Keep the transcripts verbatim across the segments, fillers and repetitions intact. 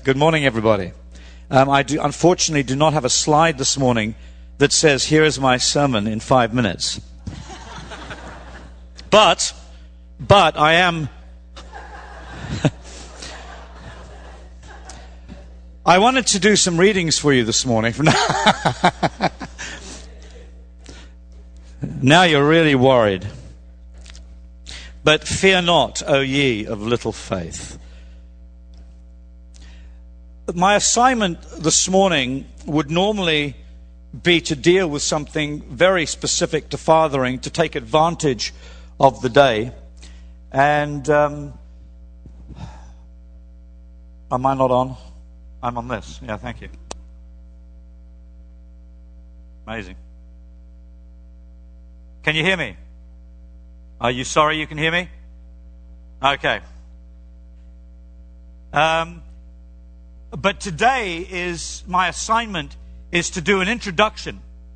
Good morning, everybody. Um, I do, unfortunately do not have a slide this morning that says, here is my sermon in five minutes. But, but I am... I wanted to do some readings for you this morning. Now you're really worried. But fear not, O ye of little faith. My assignment this morning would normally be to deal with something very specific to fathering, to take advantage of the day. And um, am I not on? I'm on this. Yeah, thank you. Amazing. Can you hear me? Are you sorry you can hear me? Okay. Um, but today is, my assignment is to do an introduction.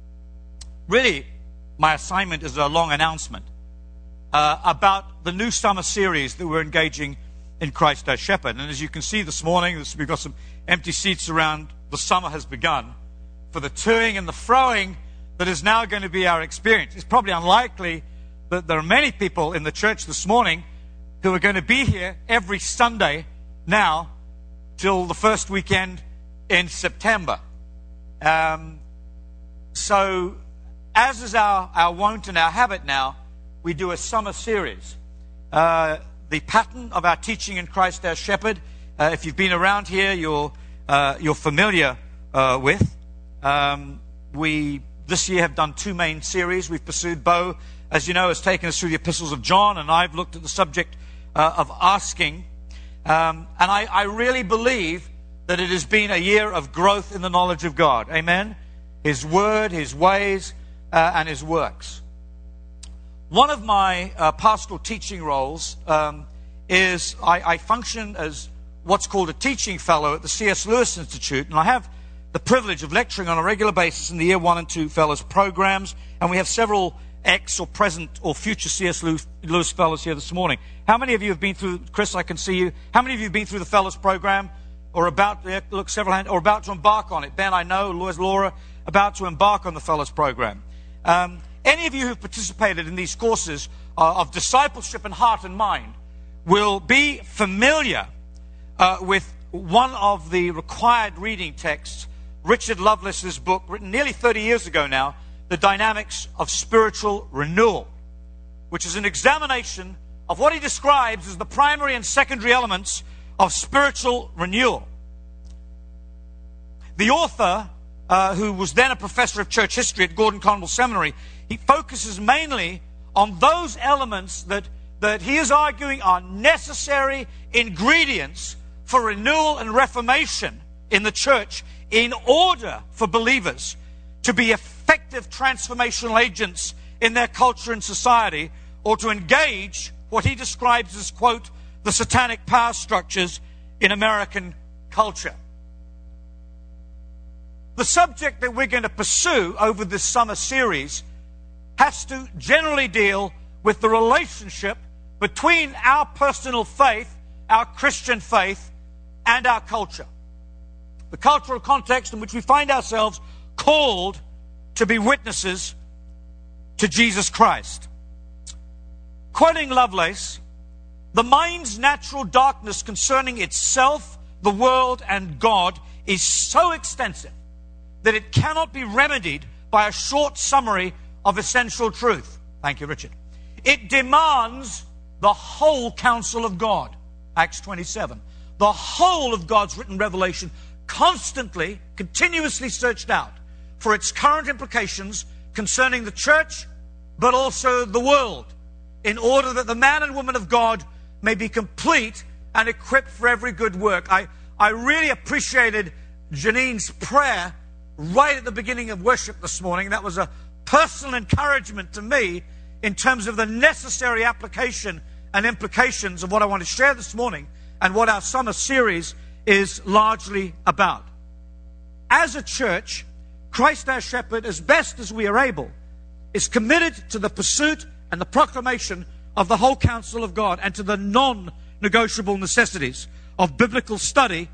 Really, my assignment is a long announcement uh, about the new summer series that we're engaging in Christ our Shepherd. And as you can see this morning, this, we've got some empty seats around. The summer has begun for the toing and the froing that is now going to be our experience. It's probably unlikely that there are many people in the church this morning who are going to be here every Sunday now till the first weekend in September. Um, so, as is our, our wont and our habit now, we do a summer series. Uh, the pattern of our teaching in Christ our Shepherd, uh, if you've been around here, you're, uh, you're familiar uh, with. Um, we, this year, have done two main series. We've pursued Bo, as you know, has taken us through the epistles of John, and I've looked at the subject uh, of asking. Um, and I, I really believe that it has been a year of growth in the knowledge of God. Amen? His word, His ways, uh, and His works. One of my uh, pastoral teaching roles um, is I, I function as what's called a teaching fellow at the C S Lewis Institute, and I have the privilege of lecturing on a regular basis in the year one and two fellows programs, and we have several ex or present or future C S Lewis fellows here this morning. How many of you have been through, Chris, I can see you. How many of you have been through the fellows program or about, look, several hands, or about to embark on it? Ben, I know, Laura, about to embark on the fellows program. Um, any of you who've participated in these courses uh, of discipleship and heart and mind will be familiar uh, with one of the required reading texts, Richard Lovelace's book, written nearly thirty years ago now, The Dynamics of Spiritual Renewal, which is an examination of what he describes as the primary and secondary elements of spiritual renewal. The author, uh, who was then a professor of church history at Gordon Conwell Seminary, he focuses mainly on those elements that, that he is arguing are necessary ingredients for renewal and reformation in the church in order for believers to be effective transformational agents in their culture and society, or to engage what he describes as, quote, the satanic power structures in American culture. The subject that we're going to pursue over this summer series has to generally deal with the relationship between our personal faith, our Christian faith, and our culture. The cultural context in which we find ourselves called to be witnesses to Jesus Christ. Quoting Lovelace, the mind's natural darkness concerning itself, the world, and God is so extensive that it cannot be remedied by a short summary of essential truth. Thank you, Richard. It demands the whole counsel of God. Acts twenty-seven. The whole of God's written revelation, constantly, continuously searched out for its current implications concerning the church, but also the world, in order that the man and woman of God may be complete and equipped for every good work. I, I really appreciated Janine's prayer right at the beginning of worship this morning. That was a personal encouragement to me in terms of the necessary application and implications of what I want to share this morning and what our summer series is largely about. As a church, Christ our Shepherd, as best as we are able, is committed to the pursuit and the proclamation of the whole counsel of God and to the non-negotiable necessities of biblical study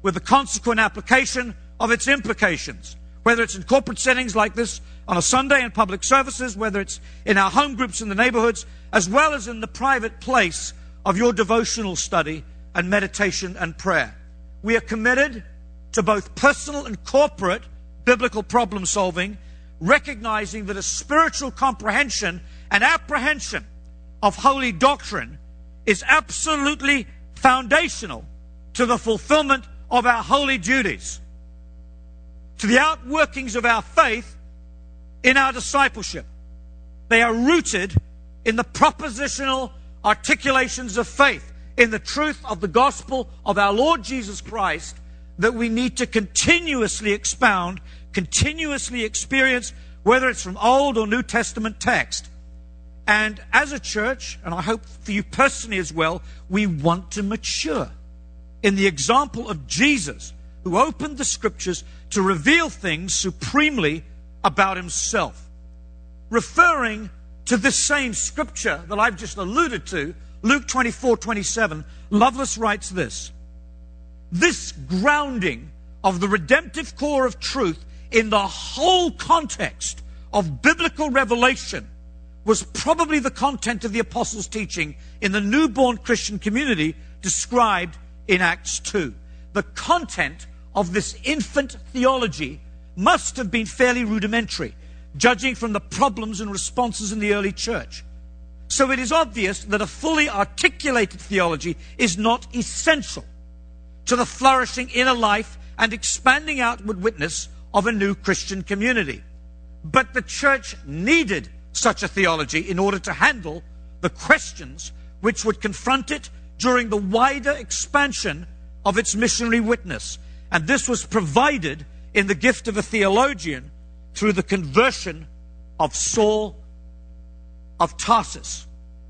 with the consequent application of its implications, whether it's in corporate settings like this on a Sunday in public services, whether it's in our home groups in the neighborhoods, as well as in the private place of your devotional study and meditation and prayer. We are committed to both personal and corporate biblical problem solving, recognizing that a spiritual comprehension and apprehension of holy doctrine is absolutely foundational to the fulfillment of our holy duties, to the outworkings of our faith in our discipleship. They are rooted in the propositional articulations of faith, in the truth of the gospel of our Lord Jesus Christ that we need to continuously expound, continuously experience, whether it's from Old or New Testament text. And as a church, and I hope for you personally as well, we want to mature in the example of Jesus, who opened the Scriptures to reveal things supremely about himself. Referring to this same Scripture that I've just alluded to, Luke twenty-four twenty-seven, Lovelace writes this: "This grounding of the redemptive core of truth in the whole context of biblical revelation was probably the content of the apostles' teaching in the newborn Christian community described in Acts two. The content of this infant theology must have been fairly rudimentary, judging from the problems and responses in the early church. So it is obvious that a fully articulated theology is not essential to the flourishing inner life and expanding outward witness of a new Christian community. But the church needed such a theology in order to handle the questions which would confront it during the wider expansion of its missionary witness. And this was provided in the gift of a theologian through the conversion of Saul of Tarsus."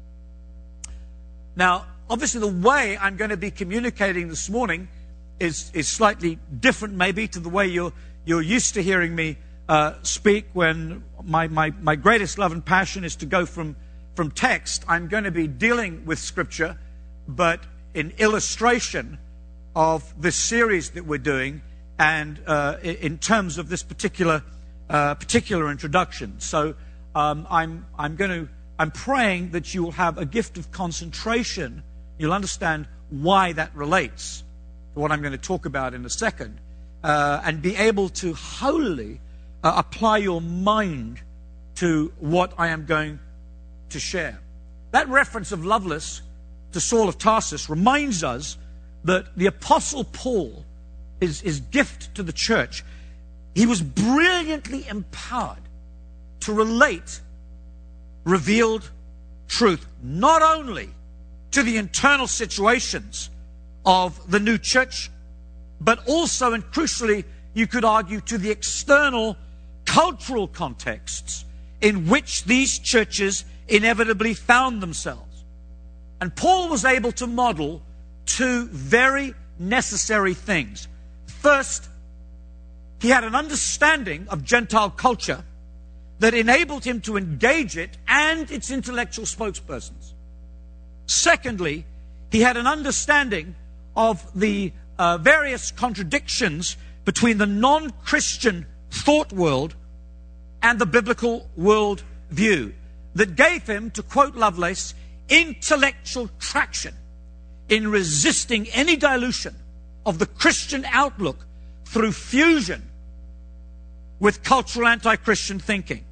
Now, obviously the way I'm going to be communicating this morning is, is slightly different maybe to the way you're, you're used to hearing me uh, speak, when my, my, my greatest love and passion is to go from, from text. I'm going to be dealing with Scripture, but in illustration of this series that we're doing, and uh, in terms of this particular uh, particular introduction. So um, I'm I'm going to I'm praying that you will have a gift of concentration. You'll understand why that relates to what I'm going to talk about in a second, uh, and be able to wholly uh, apply your mind to what I am going to share. That reference of Lovelace to Saul of Tarsus reminds us that the Apostle Paul, his, his gift to the church, he was brilliantly empowered to relate revealed truth, not only to the internal situations of the new church, but also, and crucially, you could argue, to the external cultural contexts in which these churches inevitably found themselves. And Paul was able to model two very necessary things. First, he had an understanding of Gentile culture that enabled him to engage it and its intellectual spokespersons. Secondly, he had an understanding of the uh, various contradictions between the non-Christian thought world and the biblical world view that gave him, to quote Lovelace, intellectual traction in resisting any dilution of the Christian outlook through fusion with cultural anti-Christian thinking.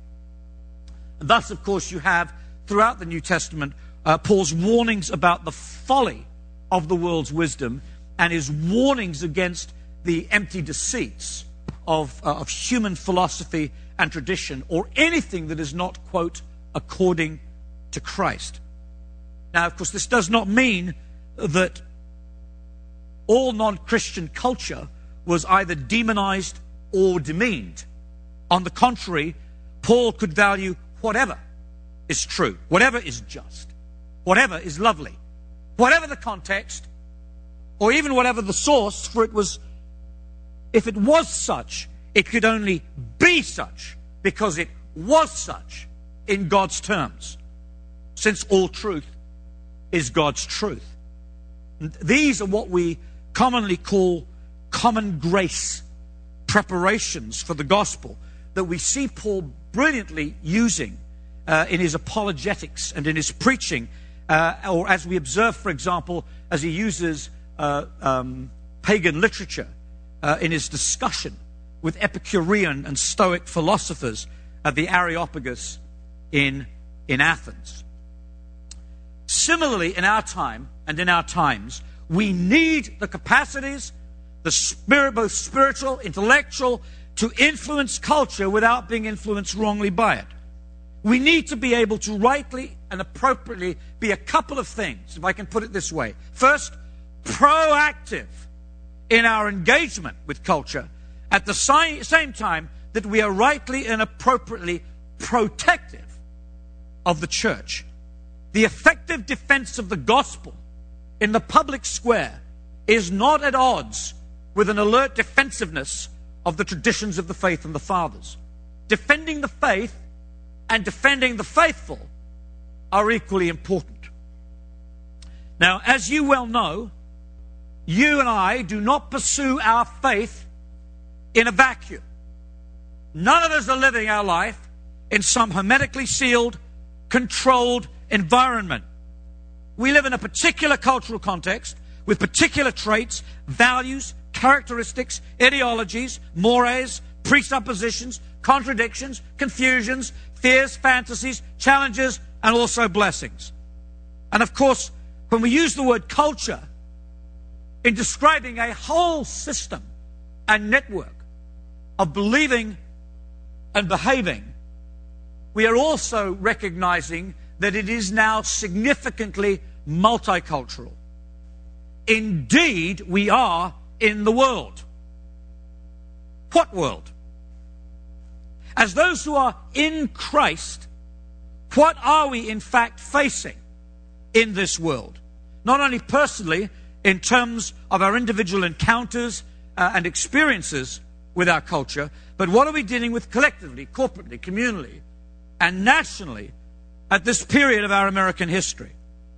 And thus, of course, you have throughout the New Testament uh, Paul's warnings about the folly of the world's wisdom and his warnings against the empty deceits of, uh, of human philosophy and tradition, or anything that is not, quote, according to Christ. Now, of course, this does not mean that all non-Christian culture was either demonized or demeaned. On the contrary, Paul could value whatever is true, whatever is just, whatever is lovely, whatever the context, or even whatever the source, for it was, if it was such, it could only be such because it was such in God's terms, since all truth is God's truth. And these are what we commonly call common grace preparations for the gospel that we see Paul brilliantly using uh, in his apologetics and in his preaching, uh, or as we observe, for example, as he uses uh, um, pagan literature uh, in his discussion with Epicurean and Stoic philosophers at the Areopagus in, in Athens. Similarly, in our time and in our times, we need the capacities, the spirit, both spiritual, intellectual, to influence culture without being influenced wrongly by it. We need to be able to rightly and appropriately be a couple of things, if I can put it this way. First, proactive in our engagement with culture, at the si- same time that we are rightly and appropriately protective of the church. The effective defense of the gospel in the public square is not at odds with an alert defensiveness of the traditions of the faith and the fathers. Defending the faith and defending the faithful are equally important. Now, as you well know, you and I do not pursue our faith in a vacuum. None of us are living our life in some hermetically sealed, controlled environment. We live in a particular cultural context with particular traits, values, characteristics, ideologies, mores, presuppositions, contradictions, confusions, fears, fantasies, challenges, and also blessings. And of course, when we use the word culture in describing a whole system and network of believing and behaving, we are also recognizing that it is now significantly multicultural. Indeed, we are in the world. What world? As those who are in Christ, what are we in fact facing in this world? Not only personally, in terms of our individual encounters uh, and experiences with our culture, but what are we dealing with collectively, corporately, communally, and nationally at this period of our American history?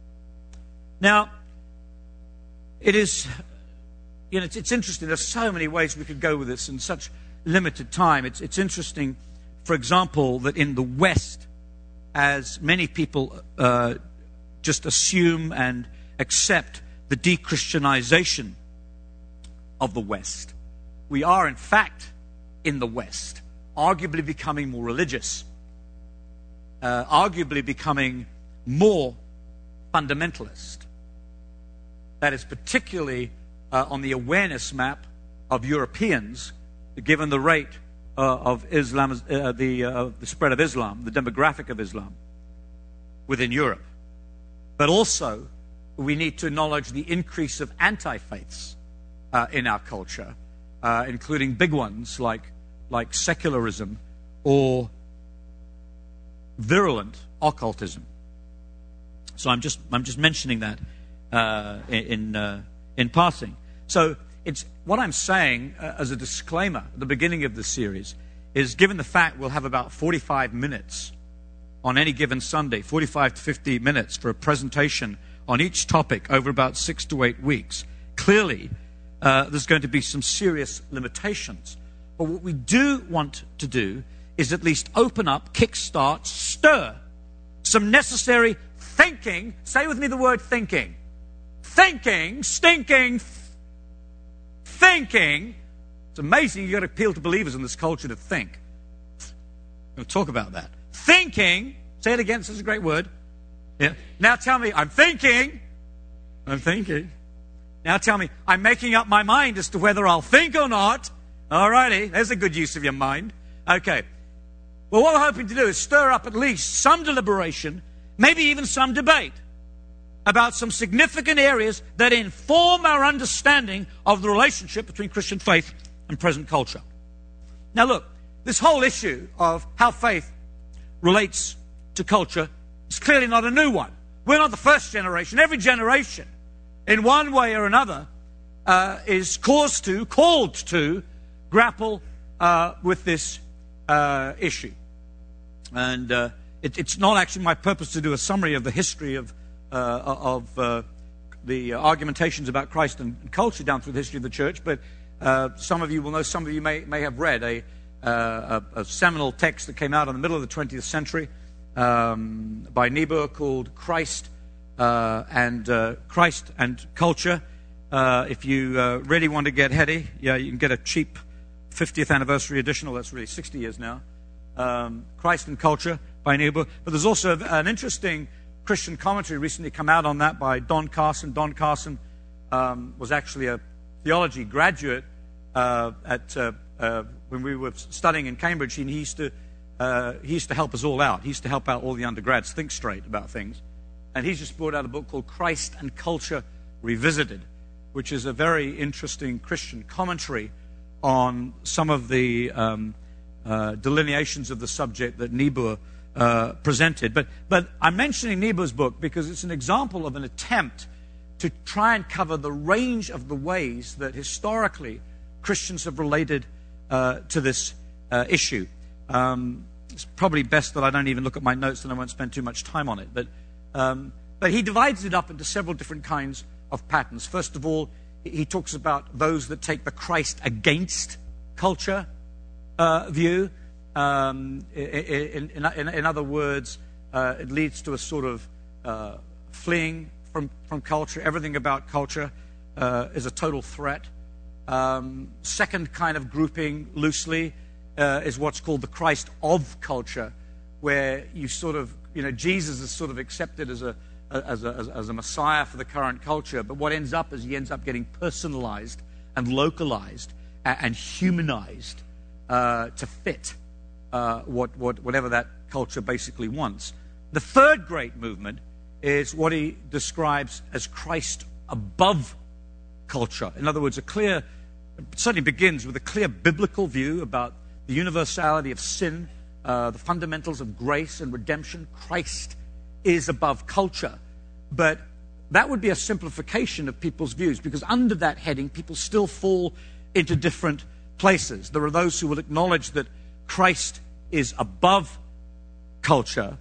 Now, it is, you know, it's, it's interesting. There's so many ways we could go with this in such limited time. It's, it's interesting, for example, that in the West, as many people uh, just assume and accept the de-Christianization of the West, we are, in fact, in the West, arguably becoming more religious, uh, arguably becoming more fundamentalist. That is particularly uh, on the awareness map of Europeans, given the rate uh, of Islam, uh, the, uh, the spread of Islam, the demographic of Islam within Europe. But also, we need to acknowledge the increase of anti-faiths uh, in our culture, uh, including big ones like, like secularism or virulent occultism. So I'm just I'm just mentioning that uh, in uh, in passing. So it's what I'm saying uh, as a disclaimer at the beginning of this series is, given the fact we'll have about forty-five minutes on any given Sunday, forty-five to fifty minutes for a presentation on each topic over about six to eight weeks. Clearly, uh, there's going to be some serious limitations. But what we do want to do is at least open up, kickstart, stir some necessary thinking. Say with me the word thinking. Thinking, stinking, thinking. It's amazing you've got to appeal to believers in this culture to think. We'll talk about that. Thinking, say it again, this is a great word. Yeah. Now tell me, I'm thinking. I'm thinking. Now tell me, I'm making up my mind as to whether I'll think or not. All righty, there's a good use of your mind. Okay. Well, what we're hoping to do is stir up at least some deliberation, maybe even some debate, about some significant areas that inform our understanding of the relationship between Christian faith and present culture. Now look, this whole issue of how faith relates to culture is clearly not a new one. We're not the first generation. Every generation, in one way or another, uh, is caused to, called to, grapple uh, with this uh, issue. And uh, it, it's not actually my purpose to do a summary of the history of uh, of uh, the argumentations about Christ and culture down through the history of the church, but Uh, some of you will know, some of you may, may have read a, uh, a, a seminal text that came out in the middle of the twentieth century um, by Niebuhr called Christ uh, and uh, Christ and Culture. Uh, if you uh, really want to get heady, yeah, you can get a cheap fiftieth anniversary edition. Well, that's really sixty years now. Um, Christ and Culture by Niebuhr. But there's also an interesting Christian commentary recently come out on that by Don Carson. Don Carson um, was actually a theology graduate uh, at uh, uh, when we were studying in Cambridge. He used to uh, he used to help us all out. He used to help out all the undergrads think straight about things. And he's just brought out a book called Christ and Culture Revisited, which is a very interesting Christian commentary on some of the um, uh, delineations of the subject that Niebuhr uh, presented. But, but I'm mentioning Niebuhr's book because it's an example of an attempt to try and cover the range of the ways that historically Christians have related uh, to this uh, issue. Um, it's probably best that I don't even look at my notes and I won't spend too much time on it. But, um, but he divides it up into several different kinds of patterns. First of all, he talks about those that take the Christ against culture uh, view. Um, in, in, in, in other words, uh, it leads to a sort of uh, fleeing from, from culture. Everything about culture uh, is a total threat. Um, second kind of grouping, loosely, uh, is what's called the Christ of culture, where you sort of, you know, Jesus is sort of accepted as a As a, as a Messiah for the current culture, but what ends up is he ends up getting personalized and localized and, and humanized uh, to fit uh, what, what, whatever that culture basically wants. The third great movement is what he describes as Christ above culture. In other words, a clear, it certainly begins with a clear biblical view about the universality of sin, uh, the fundamentals of grace and redemption. Christ is above culture. But that would be a simplification of people's views, because under that heading, people still fall into different places. There are those who will acknowledge that Christ is above culture,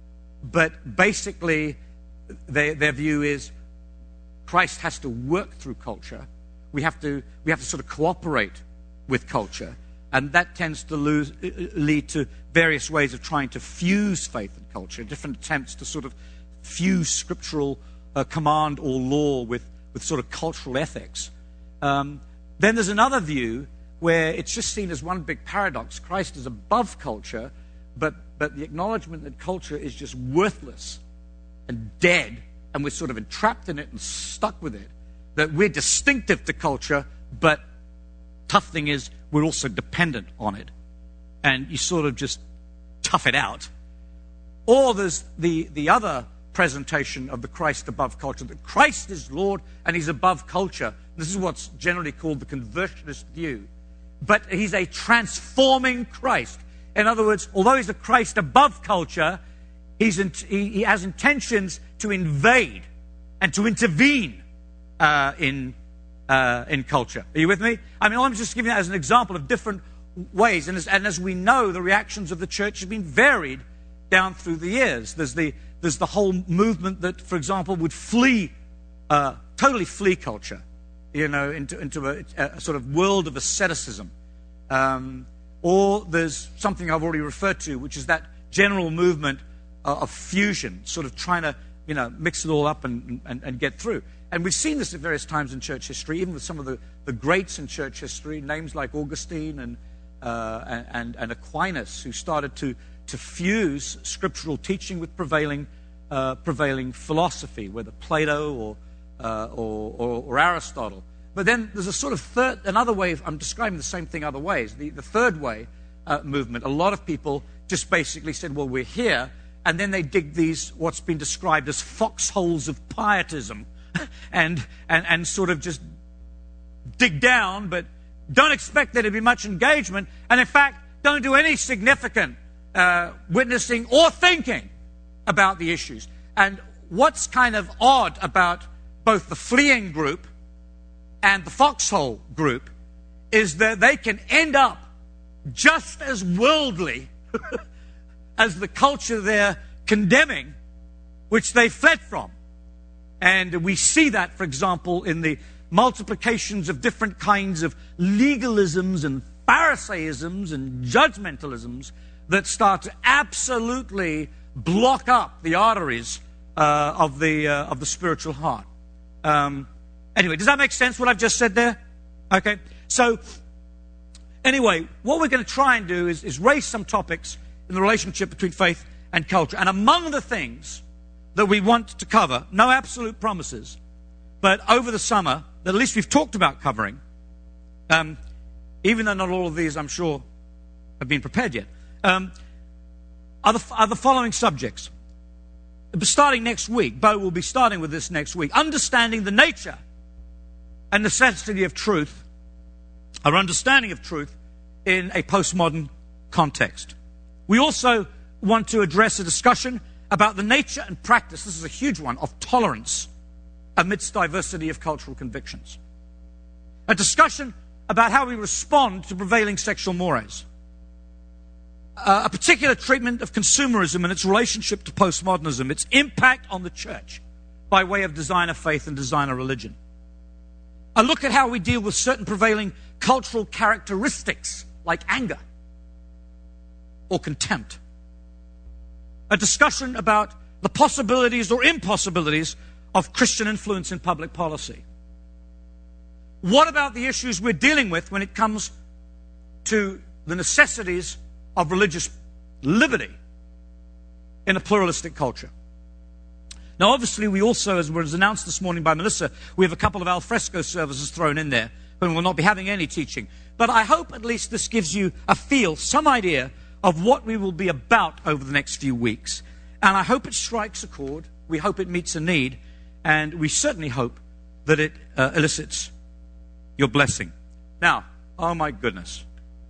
but basically they, their view is Christ has to work through culture. We have to, we have to sort of cooperate with culture. And that tends to lose, lead to various ways of trying to fuse faith and culture, different attempts to sort of fuse scriptural uh, command or law with, with sort of cultural ethics. Um, then there's another view where it's just seen as one big paradox. Christ is above culture, but, but the acknowledgement that culture is just worthless and dead, and we're sort of entrapped in it and stuck with it, that we're distinctive to culture, but tough thing is we're also dependent on it. And you sort of just tough it out. Or there's the, the other presentation of the Christ above culture, that Christ is Lord and he's above culture. This is what's generally called the conversionist view. But he's a transforming Christ. In other words, although he's a Christ above culture, he's in, he, he has intentions to invade and to intervene uh, in Uh, in culture. Are you with me? I mean, I'm just giving that as an example of different ways. And as, and as we know, the reactions of the church have been varied down through the years. There's the, there's the whole movement that, for example, would flee, uh, totally flee culture, you know, into, into a, a sort of world of asceticism. Um, or there's something I've already referred to, which is that general movement uh, of fusion, sort of trying to, you know, mix it all up and, and, and get through. And we've seen this at various times in church history, even with some of the, the greats in church history, names like Augustine and, uh, and, and Aquinas, who started to, to fuse scriptural teaching with prevailing, uh, prevailing philosophy, whether Plato or, uh, or, or, or Aristotle. But then there's a sort of third, another way, of, I'm describing the same thing other ways. The, the third way uh, movement, a lot of people just basically said, well, we're here, and then they dig these, what's been described as foxholes of pietism, and, and, and sort of just dig down, but don't expect there to be much engagement, and in fact, don't do any significant uh, witnessing or thinking about the issues. And what's kind of odd about both the fleeing group and the foxhole group is that they can end up just as worldly as the culture they're condemning, which they fled from. And we see that, for example, in the, multiplications of different kinds of legalisms and Pharisaisms and judgmentalisms that start to absolutely block up the arteries uh, of the uh, of the spiritual heart. Um, anyway, does that make sense, what I've just said there? Okay, so anyway, what we're going to try and do is, is raise some topics in the relationship between faith and culture. And among the things that we want to cover, no absolute promises, but over the summer, that at least we've talked about covering, um, even though not all of these, I'm sure, have been prepared yet, um, are, the, are the following subjects. Starting next week, Bo will be starting with this next week, understanding the nature and necessity of truth, our understanding of truth in a postmodern context. We also want to address a discussion about the nature and practice, this is a huge one, of tolerance amidst diversity of cultural convictions. A discussion about how we respond to prevailing sexual mores. Uh, a particular treatment of consumerism and its relationship to postmodernism, its impact on the church by way of designer faith and designer religion. A look at how we deal with certain prevailing cultural characteristics like anger or contempt. A discussion about the possibilities or impossibilities of Christian influence in public policy. What about the issues we're dealing with when it comes to the necessities of religious liberty in a pluralistic culture? Now, obviously, we also, as was announced this morning by Melissa, we have a couple of al fresco services thrown in there, but we will not be having any teaching. But I hope at least this gives you a feel, some idea of what we will be about over the next few weeks. And I hope it strikes a chord. We hope it meets a need. And we certainly hope that it uh, elicits your blessing. Now, oh my goodness.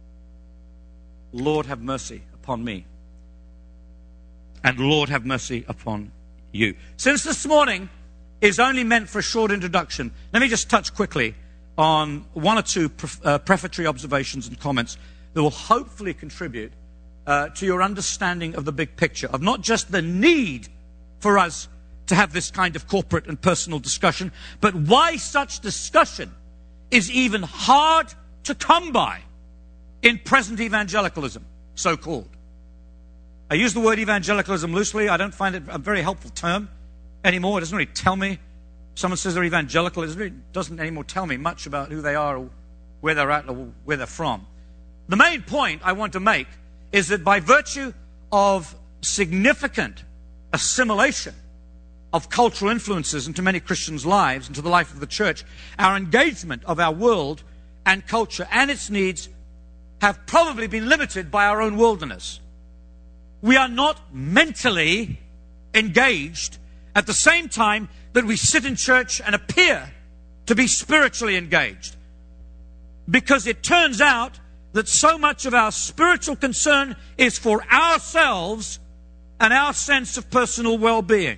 Lord, have mercy upon me. And Lord, have mercy upon you. Since this morning is only meant for a short introduction, let me just touch quickly on one or two pre- uh, prefatory observations and comments that will hopefully contribute uh, to your understanding of the big picture, of not just the need for us to have this kind of corporate and personal discussion, but why such discussion is even hard to come by in present evangelicalism, so-called. I use the word evangelicalism loosely. I don't find it a very helpful term anymore. It doesn't really tell me. Someone says they're evangelical. It really doesn't anymore tell me much about who they are or where they're at or where they're from. The main point I want to make is that by virtue of significant assimilation of cultural influences into many Christians' lives, into the life of the church, our engagement of our world and culture and its needs have probably been limited by our own worldliness. We are not mentally engaged at the same time that we sit in church and appear to be spiritually engaged. Because it turns out that so much of our spiritual concern is for ourselves and our sense of personal well-being.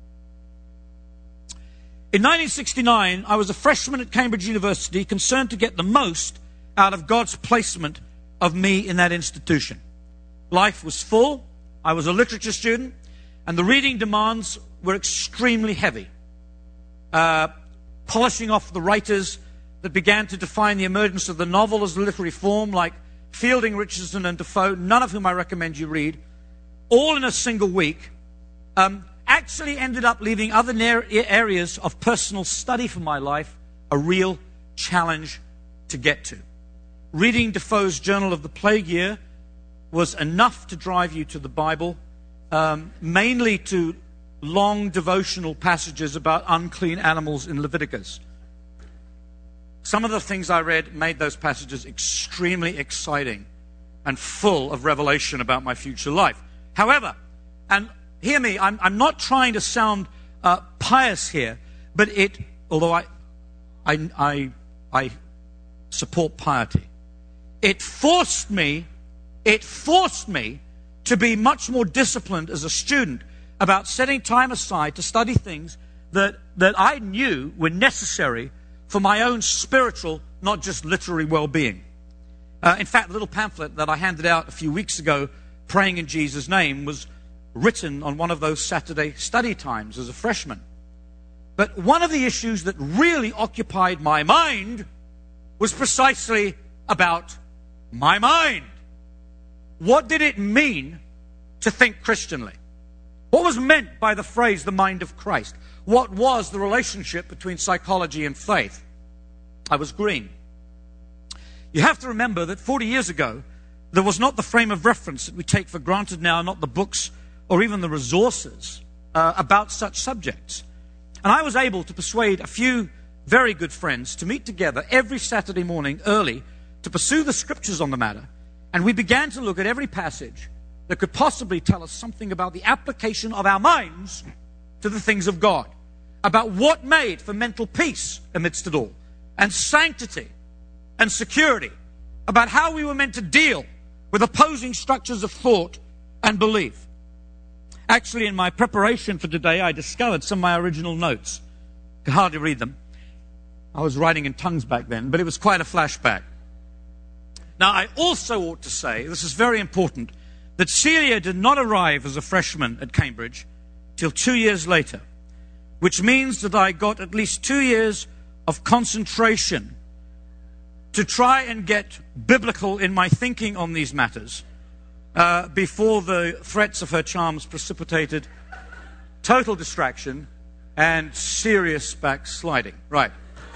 In nineteen sixty-nine, I was a freshman at Cambridge University, concerned to get the most out of God's placement of me in that institution. Life was full. I was a literature student, and the reading demands were extremely heavy. Uh, polishing off the writers that began to define the emergence of the novel as a literary form, like Fielding, Richardson, and Defoe, none of whom I recommend you read, all in a single week, um, actually ended up leaving other areas of personal study for my life a real challenge to get to. Reading Defoe's Journal of the Plague Year was enough to drive you to the Bible, um, mainly to long devotional passages about unclean animals in Leviticus. Some of the things I read made those passages extremely exciting and full of revelation about my future life. However, and hear me, I'm, I'm not trying to sound uh, pious here, but it, although I, I, I, I support piety, it forced me, it forced me to be much more disciplined as a student about setting time aside to study things that, that I knew were necessary for my own spiritual, not just literary well-being. Uh, in fact, the little pamphlet that I handed out a few weeks ago, Praying in Jesus' Name, was written on one of those Saturday study times as a freshman. But one of the issues that really occupied my mind was precisely about my mind. What did it mean to think Christianly? What was meant by the phrase, the mind of Christ? What was the relationship between psychology and faith? I was green. You have to remember that forty years ago, there was not the frame of reference that we take for granted now, not the books or even the resources uh, about such subjects. And I was able to persuade a few very good friends to meet together every Saturday morning early to pursue the scriptures on the matter. And we began to look at every passage that could possibly tell us something about the application of our minds to the things of God, about what made for mental peace amidst it all, and sanctity and security, about how we were meant to deal with opposing structures of thought and belief. Actually, in my preparation for today, I discovered some of my original notes. I could hardly read them. I was writing in tongues back then, but it was quite a flashback. Now, I also ought to say, this is very important, that Celia did not arrive as a freshman at Cambridge till two years later, which means that I got at least two years of concentration to try and get biblical in my thinking on these matters uh, before the threats of her charms precipitated total distraction and serious backsliding. Right.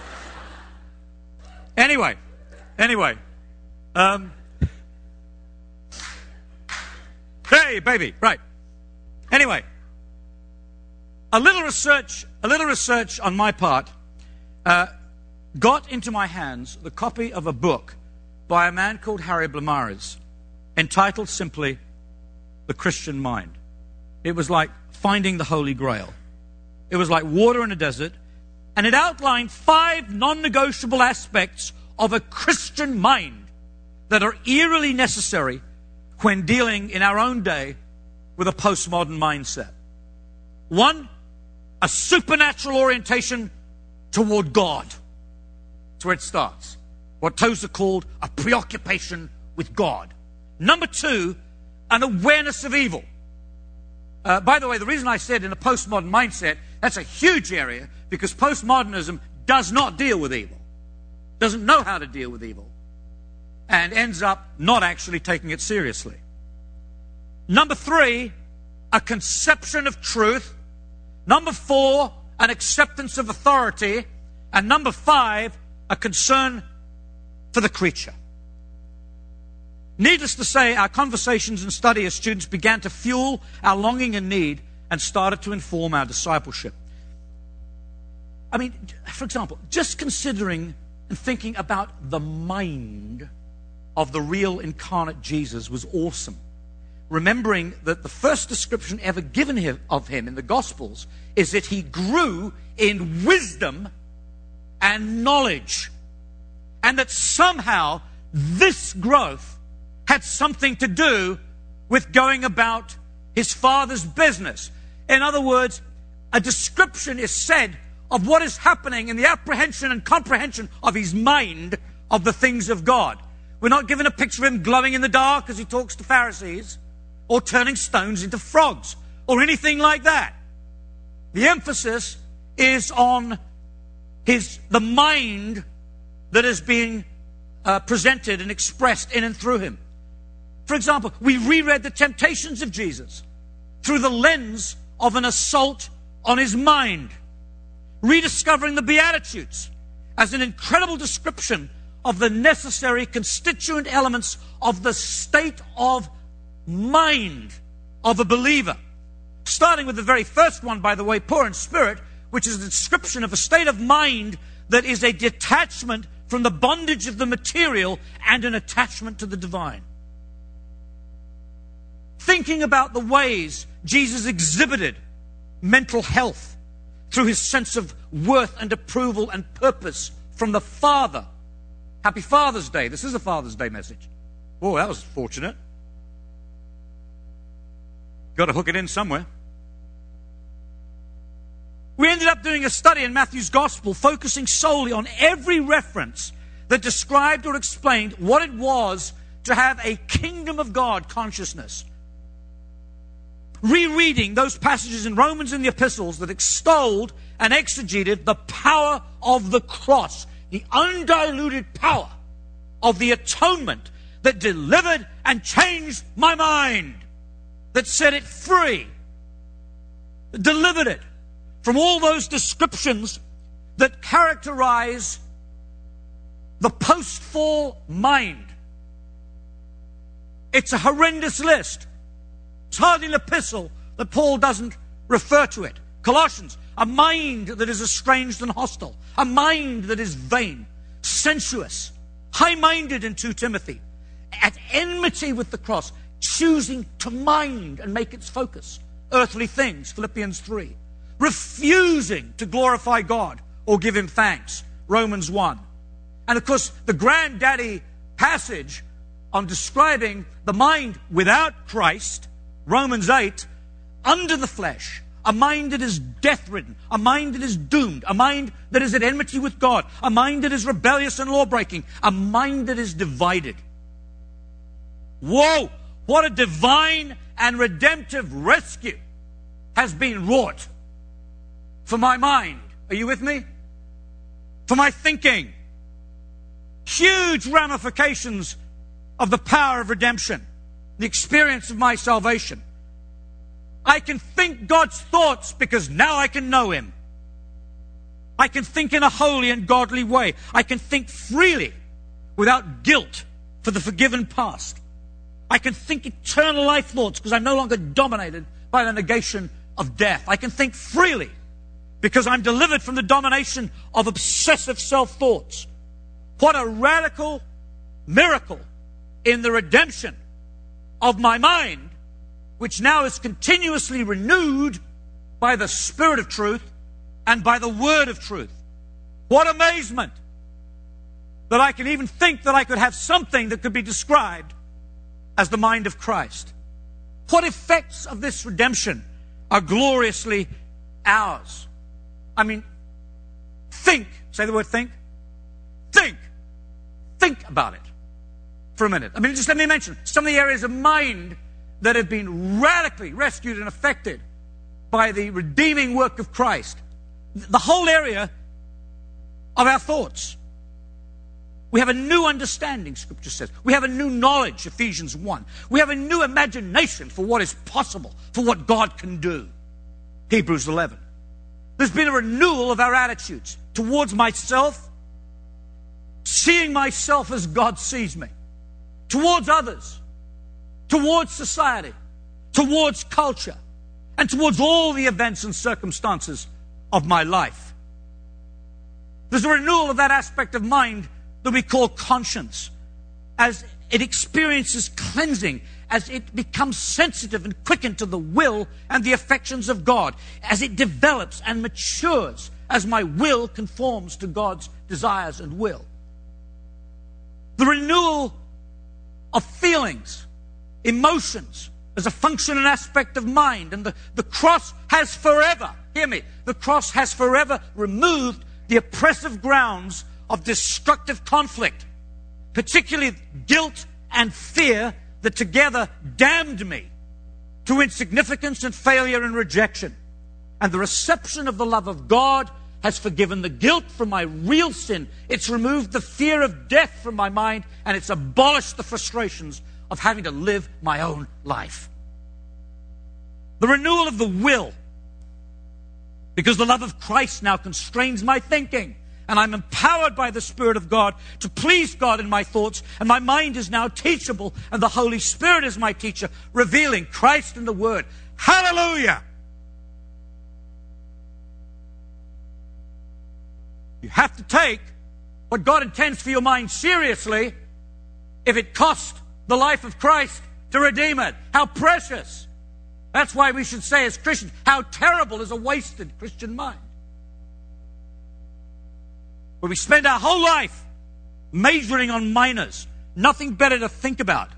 Anyway, anyway. Um, hey, baby, right. Anyway, a little research, a little research on my part uh, got into my hands the copy of a book by a man called Harry Blamaris, entitled simply The Christian Mind. It was like finding the Holy Grail. It was like water in a desert, and it outlined five non-negotiable aspects of a Christian mind that are eerily necessary when dealing in our own day with a postmodern mindset. One, a supernatural orientation toward God. That's where it starts. What Tozer called a preoccupation with God. Number two, an awareness of evil. Uh, by the way, the reason I said in a postmodern mindset, that's a huge area, because postmodernism does not deal with evil. Doesn't know how to deal with evil. And ends up not actually taking it seriously. Number three, a conception of truth. Number four, an acceptance of authority. And number five, a concern for the creature. Needless to say, our conversations and study as students began to fuel our longing and need and started to inform our discipleship. I mean, for example, just considering and thinking about the mind of the real incarnate Jesus was awesome. Remembering that the first description ever given of him in the Gospels is that he grew in wisdom and knowledge. And that somehow this growth had something to do with going about his Father's business. In other words, a description is said of what is happening in the apprehension and comprehension of his mind of the things of God. We're not given a picture of him glowing in the dark as he talks to Pharisees, or turning stones into frogs, or anything like that. The emphasis is on his the mind that is being uh, presented and expressed in and through him. For example, we reread the temptations of Jesus through the lens of an assault on his mind, rediscovering the Beatitudes as an incredible description of the necessary constituent elements of the state of mind of a believer. Starting with the very first one, by the way, poor in spirit, which is a description of a state of mind that is a detachment from the bondage of the material and an attachment to the divine. Thinking about the ways Jesus exhibited mental health through his sense of worth and approval and purpose from the Father. Happy Father's Day. This is a Father's Day message. Oh, that was fortunate. Got to hook it in somewhere. We ended up doing a study in Matthew's Gospel focusing solely on every reference that described or explained what it was to have a kingdom of God consciousness. Rereading those passages in Romans and the epistles that extolled and exegeted the power of the cross, the undiluted power of the atonement that delivered and changed my mind, that set it free, that delivered it from all those descriptions that characterize the post-fall mind. It's a horrendous list. It's hardly an epistle that Paul doesn't refer to it. Colossians, a mind that is estranged and hostile, a mind that is vain, sensuous, high-minded in Second Timothy, at enmity with the cross, choosing to mind and make its focus earthly things, Philippians three, refusing to glorify God or give him thanks, Romans one. And of course, the granddaddy passage on describing the mind without Christ, Romans eight, under the flesh, a mind that is death-ridden, a mind that is doomed, a mind that is at enmity with God, a mind that is rebellious and law-breaking, a mind that is divided. Whoa! What a divine and redemptive rescue has been wrought for my mind. Are you with me? For my thinking. Huge ramifications of the power of redemption, the experience of my salvation. I can think God's thoughts because now I can know him. I can think in a holy and godly way. I can think freely without guilt for the forgiven past. I can think eternal life thoughts because I'm no longer dominated by the negation of death. I can think freely because I'm delivered from the domination of obsessive self-thoughts. What a radical miracle in the redemption of my mind, which now is continuously renewed by the Spirit of truth and by the Word of truth. What amazement that I can even think that I could have something that could be described as the mind of Christ. What effects of this redemption are gloriously ours? I mean, think. Say the word think. Think. Think about it for a minute. I mean, just let me mention some of the areas of mind that have been radically rescued and affected by the redeeming work of Christ. The whole area of our thoughts. We have a new understanding, Scripture says. We have a new knowledge, Ephesians one. We have a new imagination for what is possible, for what God can do, Hebrews eleven. There's been a renewal of our attitudes towards myself, seeing myself as God sees me, towards others, towards society, towards culture, and towards all the events and circumstances of my life. There's a renewal of that aspect of mind that we call conscience, as it experiences cleansing, as it becomes sensitive and quickened to the will and the affections of God, as it develops and matures, as my will conforms to God's desires and will. The renewal of feelings, emotions, as a function and aspect of mind. And the, the cross has forever, hear me, the cross has forever removed the oppressive grounds of destructive conflict, particularly guilt and fear that together damned me to insignificance and failure and rejection. And the reception of the love of God has forgiven the guilt from my real sin. It's removed the fear of death from my mind, and it's abolished the frustrations of having to live my own life. The renewal of the will, because the love of Christ now constrains my thinking, and I'm empowered by the Spirit of God to please God in my thoughts, and my mind is now teachable, and the Holy Spirit is my teacher, revealing Christ in the Word. Hallelujah! You have to take what God intends for your mind seriously if it cost the life of Christ to redeem it. How precious! That's why we should say as Christians, how terrible is a wasted Christian mind. Where we spend our whole life majoring on minors, nothing better to think about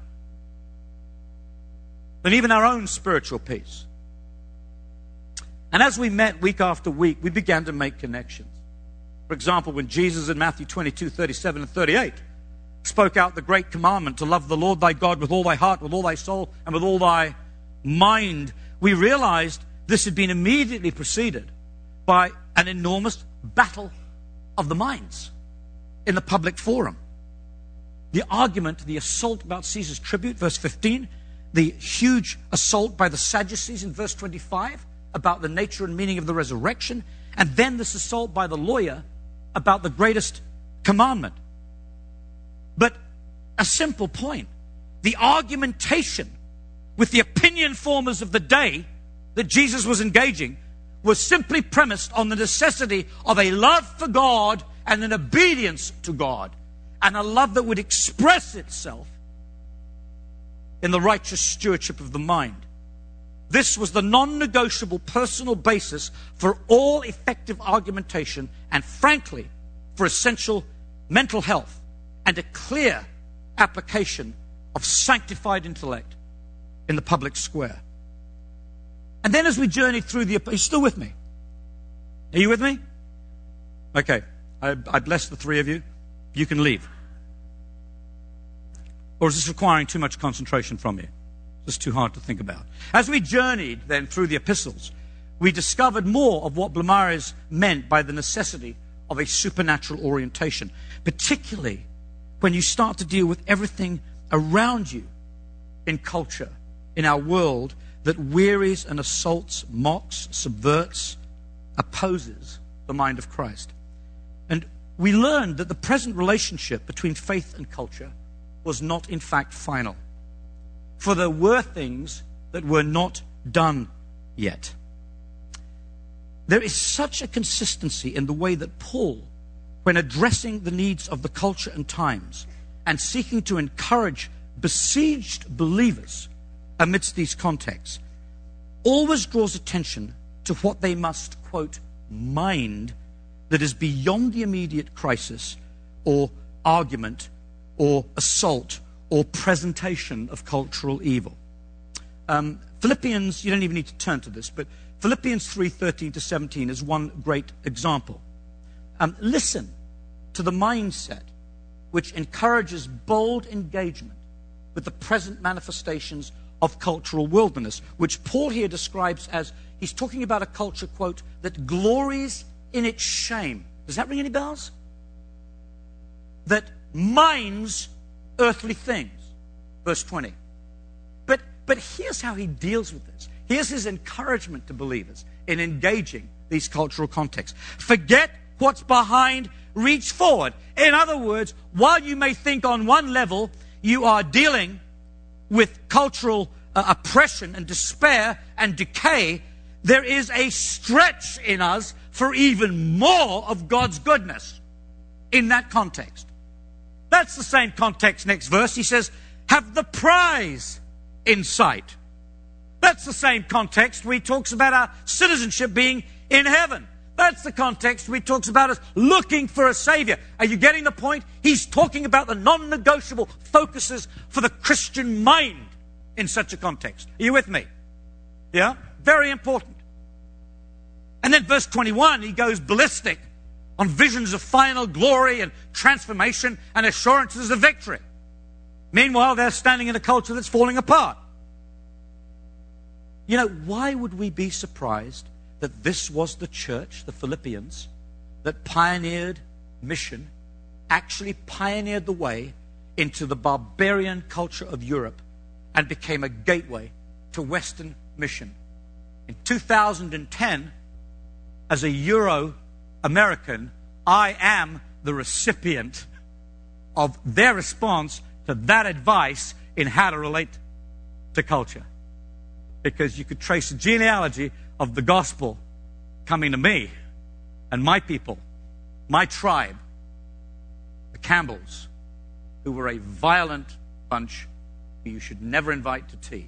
than even our own spiritual peace. And as we met week after week, we began to make connections. For example, when Jesus in Matthew twenty-two, thirty-seven and thirty-eight spoke out the great commandment to love the Lord thy God with all thy heart, with all thy soul, and with all thy mind, we realized this had been immediately preceded by an enormous battle of the minds in the public forum. The argument, the assault about Caesar's tribute, verse fifteen, the huge assault by the Sadducees in verse twenty-five about the nature and meaning of the resurrection, and then this assault by the lawyer about the greatest commandment. But a simple point, the argumentation with the opinion formers of the day that Jesus was engaging was simply premised on the necessity of a love for God and an obedience to God, and a love that would express itself in the righteous stewardship of the mind. This was the non-negotiable personal basis for all effective argumentation and, frankly, for essential mental health and a clear application of sanctified intellect in the public square. And then as we journeyed through the... Are you still with me? Are you with me? Okay. I, I bless the three of you. You can leave. Or is this requiring too much concentration from you? It's too hard to think about. As we journeyed then through the epistles, we discovered more of what Blommaerts meant by the necessity of a supernatural orientation, particularly when you start to deal with everything around you in culture, in our world, that wearies and assaults, mocks, subverts, opposes the mind of Christ. And we learned that the present relationship between faith and culture was not in fact final. For there were things that were not done yet. There is such a consistency in the way that Paul, when addressing the needs of the culture and times and seeking to encourage besieged believers amidst these contexts, always draws attention to what they must, quote, mind that is beyond the immediate crisis or argument or assault or presentation of cultural evil. Um, Philippians, you don't even need to turn to this, but Philippians three thirteen to seventeen is one great example. Um, listen to the mindset which encourages bold engagement with the present manifestations of cultural wilderness, which Paul here describes as, he's talking about a culture, quote, that glories in its shame. Does that ring any bells? That minds earthly things, verse twenty. But, but here's how he deals with this. Here's his encouragement to believers in engaging these cultural contexts. Forget what's behind, reach forward. In other words, while you may think on one level you are dealing with cultural uh, oppression and despair and decay, there is a stretch in us for even more of God's goodness in that context. That's the same context next verse. He says, have the prize in sight. That's the same context where he talks about our citizenship being in heaven. That's the context where he talks about us looking for a Savior. Are you getting the point? He's talking about the non-negotiable focuses for the Christian mind in such a context. Are you with me? Yeah? Very important. And then verse twenty-one, he goes ballistic on visions of final glory and transformation and assurances of victory. Meanwhile, they're standing in a culture that's falling apart. You know, why would we be surprised that this was the church, the Philippians, that pioneered mission, actually pioneered the way into the barbarian culture of Europe and became a gateway to Western mission? In two thousand ten, as a Euro-American, I am the recipient of their response to that advice in how to relate to culture. Because you could trace the genealogy of the gospel coming to me and my people, my tribe, the Campbells, who were a violent bunch who you should never invite to tea.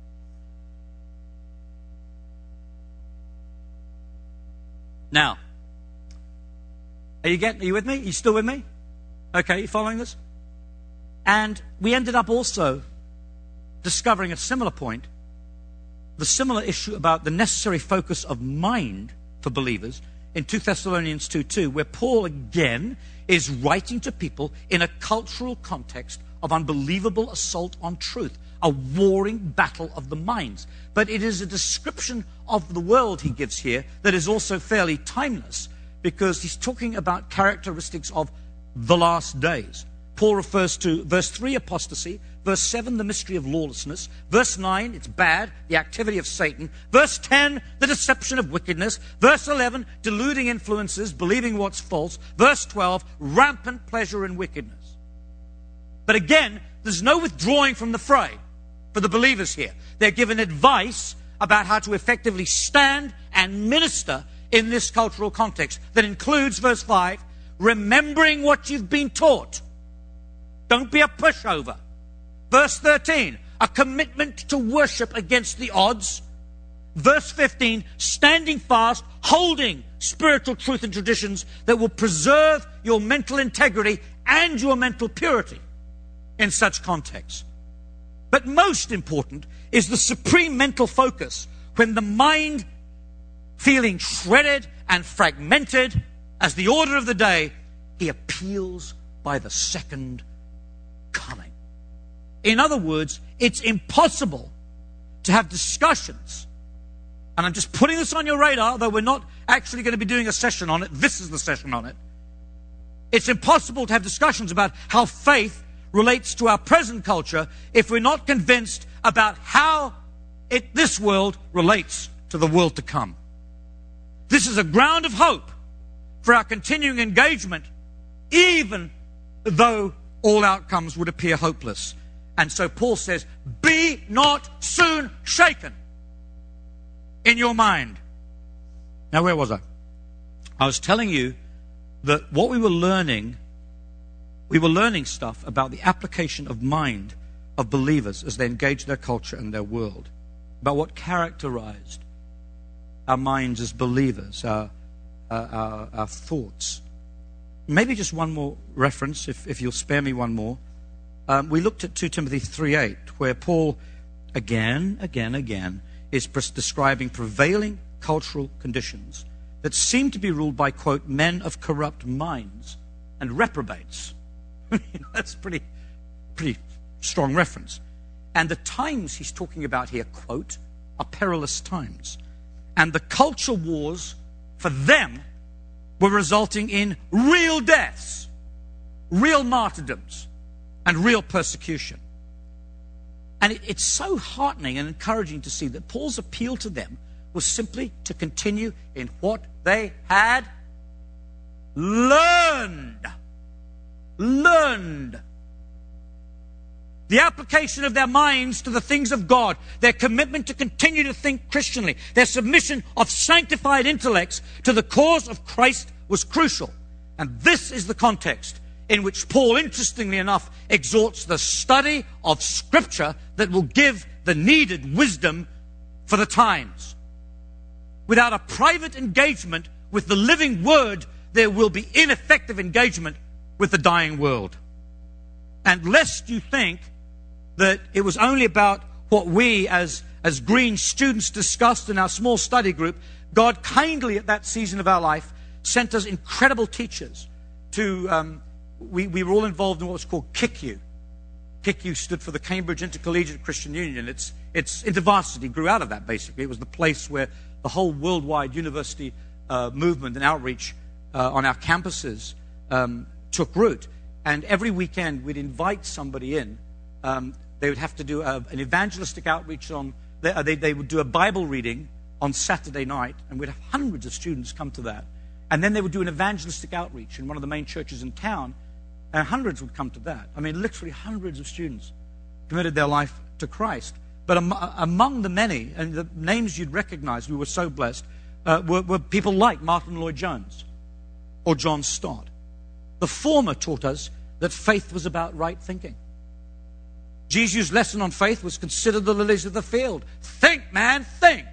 Now, are you getting, are you with me? Are you still with me? Okay, you following this? And we ended up also discovering a similar point, the similar issue about the necessary focus of mind for believers in Second Thessalonians two two, where Paul again is writing to people in a cultural context of unbelievable assault on truth, a warring battle of the minds. But it is a description of the world he gives here that is also fairly timeless, because he's talking about characteristics of the last days. Paul refers to verse three, apostasy, verse seven, the mystery of lawlessness, verse nine, it's bad, the activity of Satan, verse ten, the deception of wickedness, verse eleven, deluding influences, believing what's false, verse twelve, rampant pleasure in wickedness. But again, there's no withdrawing from the fray for the believers here. They're given advice about how to effectively stand and minister in this cultural context that includes, verse five, remembering what you've been taught. Don't be a pushover. Verse thirteen, a commitment to worship against the odds. Verse fifteen, standing fast, holding spiritual truth and traditions that will preserve your mental integrity and your mental purity in such contexts. But most important is the supreme mental focus when the mind, feeling shredded and fragmented as the order of the day, he appeals by the second coming. In other words, it's impossible to have discussions, and I'm just putting this on your radar, though we're not actually going to be doing a session on it. This is the session on it. It's impossible to have discussions about how faith relates to our present culture if we're not convinced about how it, this world relates to the world to come. This is a ground of hope for our continuing engagement, even though all outcomes would appear hopeless. And so Paul says, be not soon shaken in your mind. Now, where was I? I was telling you that what we were learning, we were learning stuff about the application of mind of believers as they engage their culture and their world, about what characterized our minds as believers, our, our, our, our thoughts. Maybe just one more reference, if, if you'll spare me one more. Um, we looked at two Timothy three eight, where Paul, again, again, again, is pres- describing prevailing cultural conditions that seem to be ruled by, quote, men of corrupt minds and reprobates. That's pretty, pretty strong reference. And the times he's talking about here, quote, are perilous times. And the culture wars for them were resulting in real deaths, real martyrdoms, and real persecution. And it, it's so heartening and encouraging to see that Paul's appeal to them was simply to continue in what they had learned. Learned. The application of their minds to the things of God, their commitment to continue to think Christianly, their submission of sanctified intellects to the cause of Christ was crucial. And this is the context in which Paul, interestingly enough, exhorts the study of Scripture that will give the needed wisdom for the times. Without a private engagement with the living Word, there will be ineffective engagement with the dying world. And lest you think that it was only about what we as, as green students discussed in our small study group, God kindly at that season of our life sent us incredible teachers to... Um, We, we were all involved in what was called K I C U. K I C U stood for the Cambridge Intercollegiate Christian Union. It's, it's InterVarsity grew out of that, basically. It was the place where the whole worldwide university uh, movement and outreach uh, on our campuses um, took root. And every weekend we'd invite somebody in. Um, they would have to do a, an evangelistic outreach on, they, they, they would do a Bible reading on Saturday night, and we'd have hundreds of students come to that. And then they would do an evangelistic outreach in one of the main churches in town. And hundreds would come to that. I mean, literally hundreds of students committed their life to Christ. But am- among the many, and the names you'd recognize, we were so blessed, uh, were, were people like Martin Lloyd-Jones or John Stott. The former taught us that faith was about right thinking. Jesus' lesson on faith was consider the lilies of the field. Think, man, think.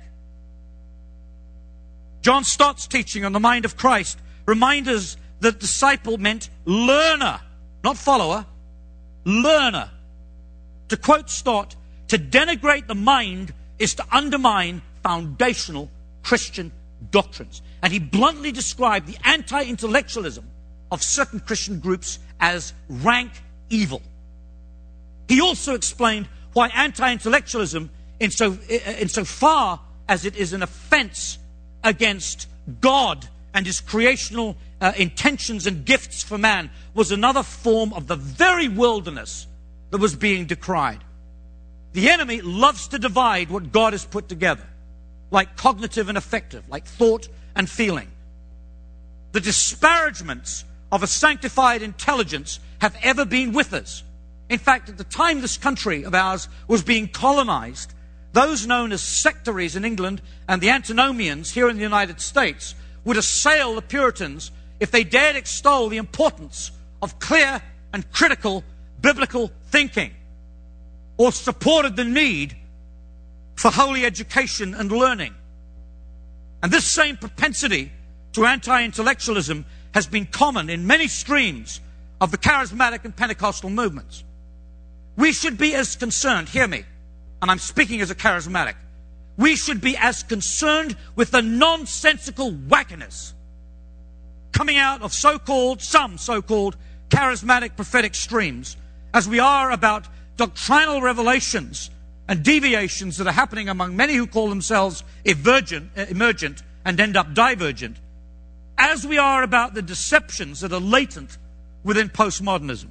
John Stott's teaching on the mind of Christ reminds us that disciple meant learner. Not follower, learner. To quote Stott, to denigrate the mind is to undermine foundational Christian doctrines. And he bluntly described the anti-intellectualism of certain Christian groups as rank evil. He also explained why anti-intellectualism, in so, in so far as it is an offense against God and his creational uh, intentions and gifts for man, was another form of the very wilderness that was being decried. The enemy loves to divide what God has put together, like cognitive and affective, like thought and feeling. The disparagements of a sanctified intelligence have ever been with us. In fact, at the time this country of ours was being colonized, those known as sectaries in England and the antinomians here in the United States would assail the Puritans if they dared extol the importance of clear and critical biblical thinking, or supported the need for holy education and learning. And this same propensity to anti-intellectualism has been common in many streams of the charismatic and Pentecostal movements. We should be as concerned, hear me, and I'm speaking as a charismatic, we should be as concerned with the nonsensical wackiness coming out of so-called, some so-called charismatic prophetic streams as we are about doctrinal revelations and deviations that are happening among many who call themselves emergent, emergent and end up divergent, as we are about the deceptions that are latent within postmodernism.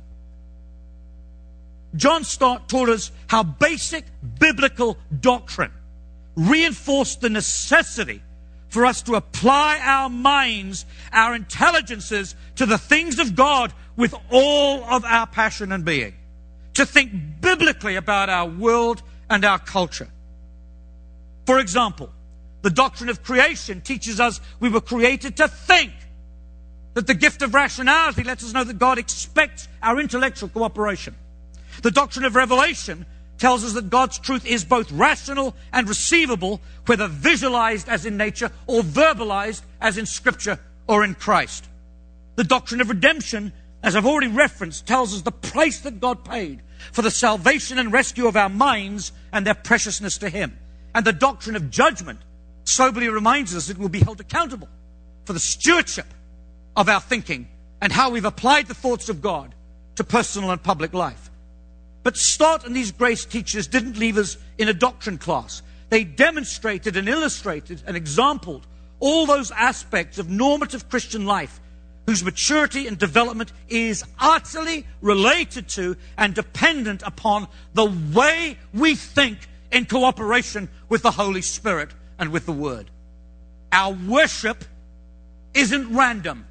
John Stott taught us how basic biblical doctrine reinforced the necessity for us to apply our minds, our intelligences to the things of God with all of our passion and being, to think biblically about our world and our culture. For example, the doctrine of creation teaches us we were created to think, that the gift of rationality lets us know that God expects our intellectual cooperation. The doctrine of revelation tells us that God's truth is both rational and receivable, whether visualized as in nature or verbalized as in Scripture or in Christ. The doctrine of redemption, as I've already referenced, tells us the price that God paid for the salvation and rescue of our minds and their preciousness to Him. And the doctrine of judgment soberly reminds us that we'll be held accountable for the stewardship of our thinking and how we've applied the thoughts of God to personal and public life. But Stott and these grace teachers didn't leave us in a doctrine class. They demonstrated and illustrated and exampled all those aspects of normative Christian life whose maturity and development is utterly related to and dependent upon the way we think in cooperation with the Holy Spirit and with the Word. Our worship isn't random.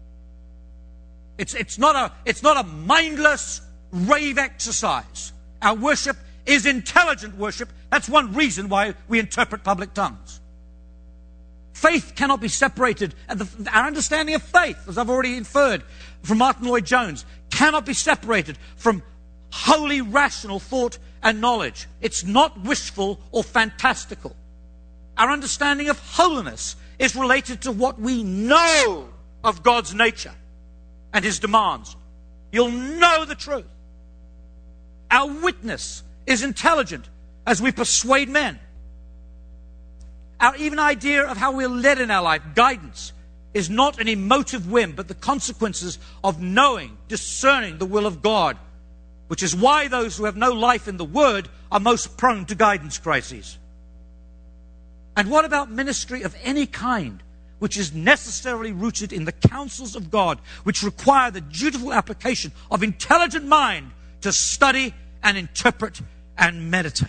It's, it's, not a, it's not a mindless rave exercise. Our worship is intelligent worship. That's one reason why we interpret public tongues. Faith cannot be separated. And the, our understanding of faith, as I've already inferred from Martin Lloyd-Jones, cannot be separated from holy, rational thought and knowledge. It's not wishful or fantastical. Our understanding of holiness is related to what we know of God's nature and His demands. You'll know the truth. Our witness is intelligent as we persuade men. Our even idea of how we're led in our life, guidance, is not an emotive whim, but the consequences of knowing, discerning the will of God, which is why those who have no life in the Word are most prone to guidance crises. And what about ministry of any kind, which is necessarily rooted in the counsels of God, which require the dutiful application of intelligent mind to study and interpret and meditate?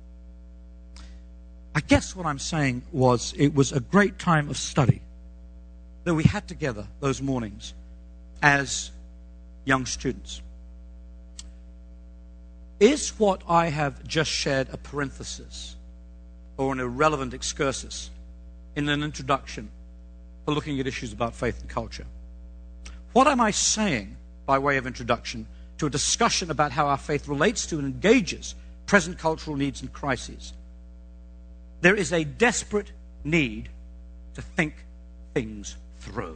I guess what I'm saying was it was a great time of study that we had together those mornings as young students. Is what I have just shared a parenthesis or an irrelevant excursus in an introduction for looking at issues about faith and culture? What am I saying by way of introduction to a discussion about how our faith relates to and engages present cultural needs and crises? There is a desperate need to think things through.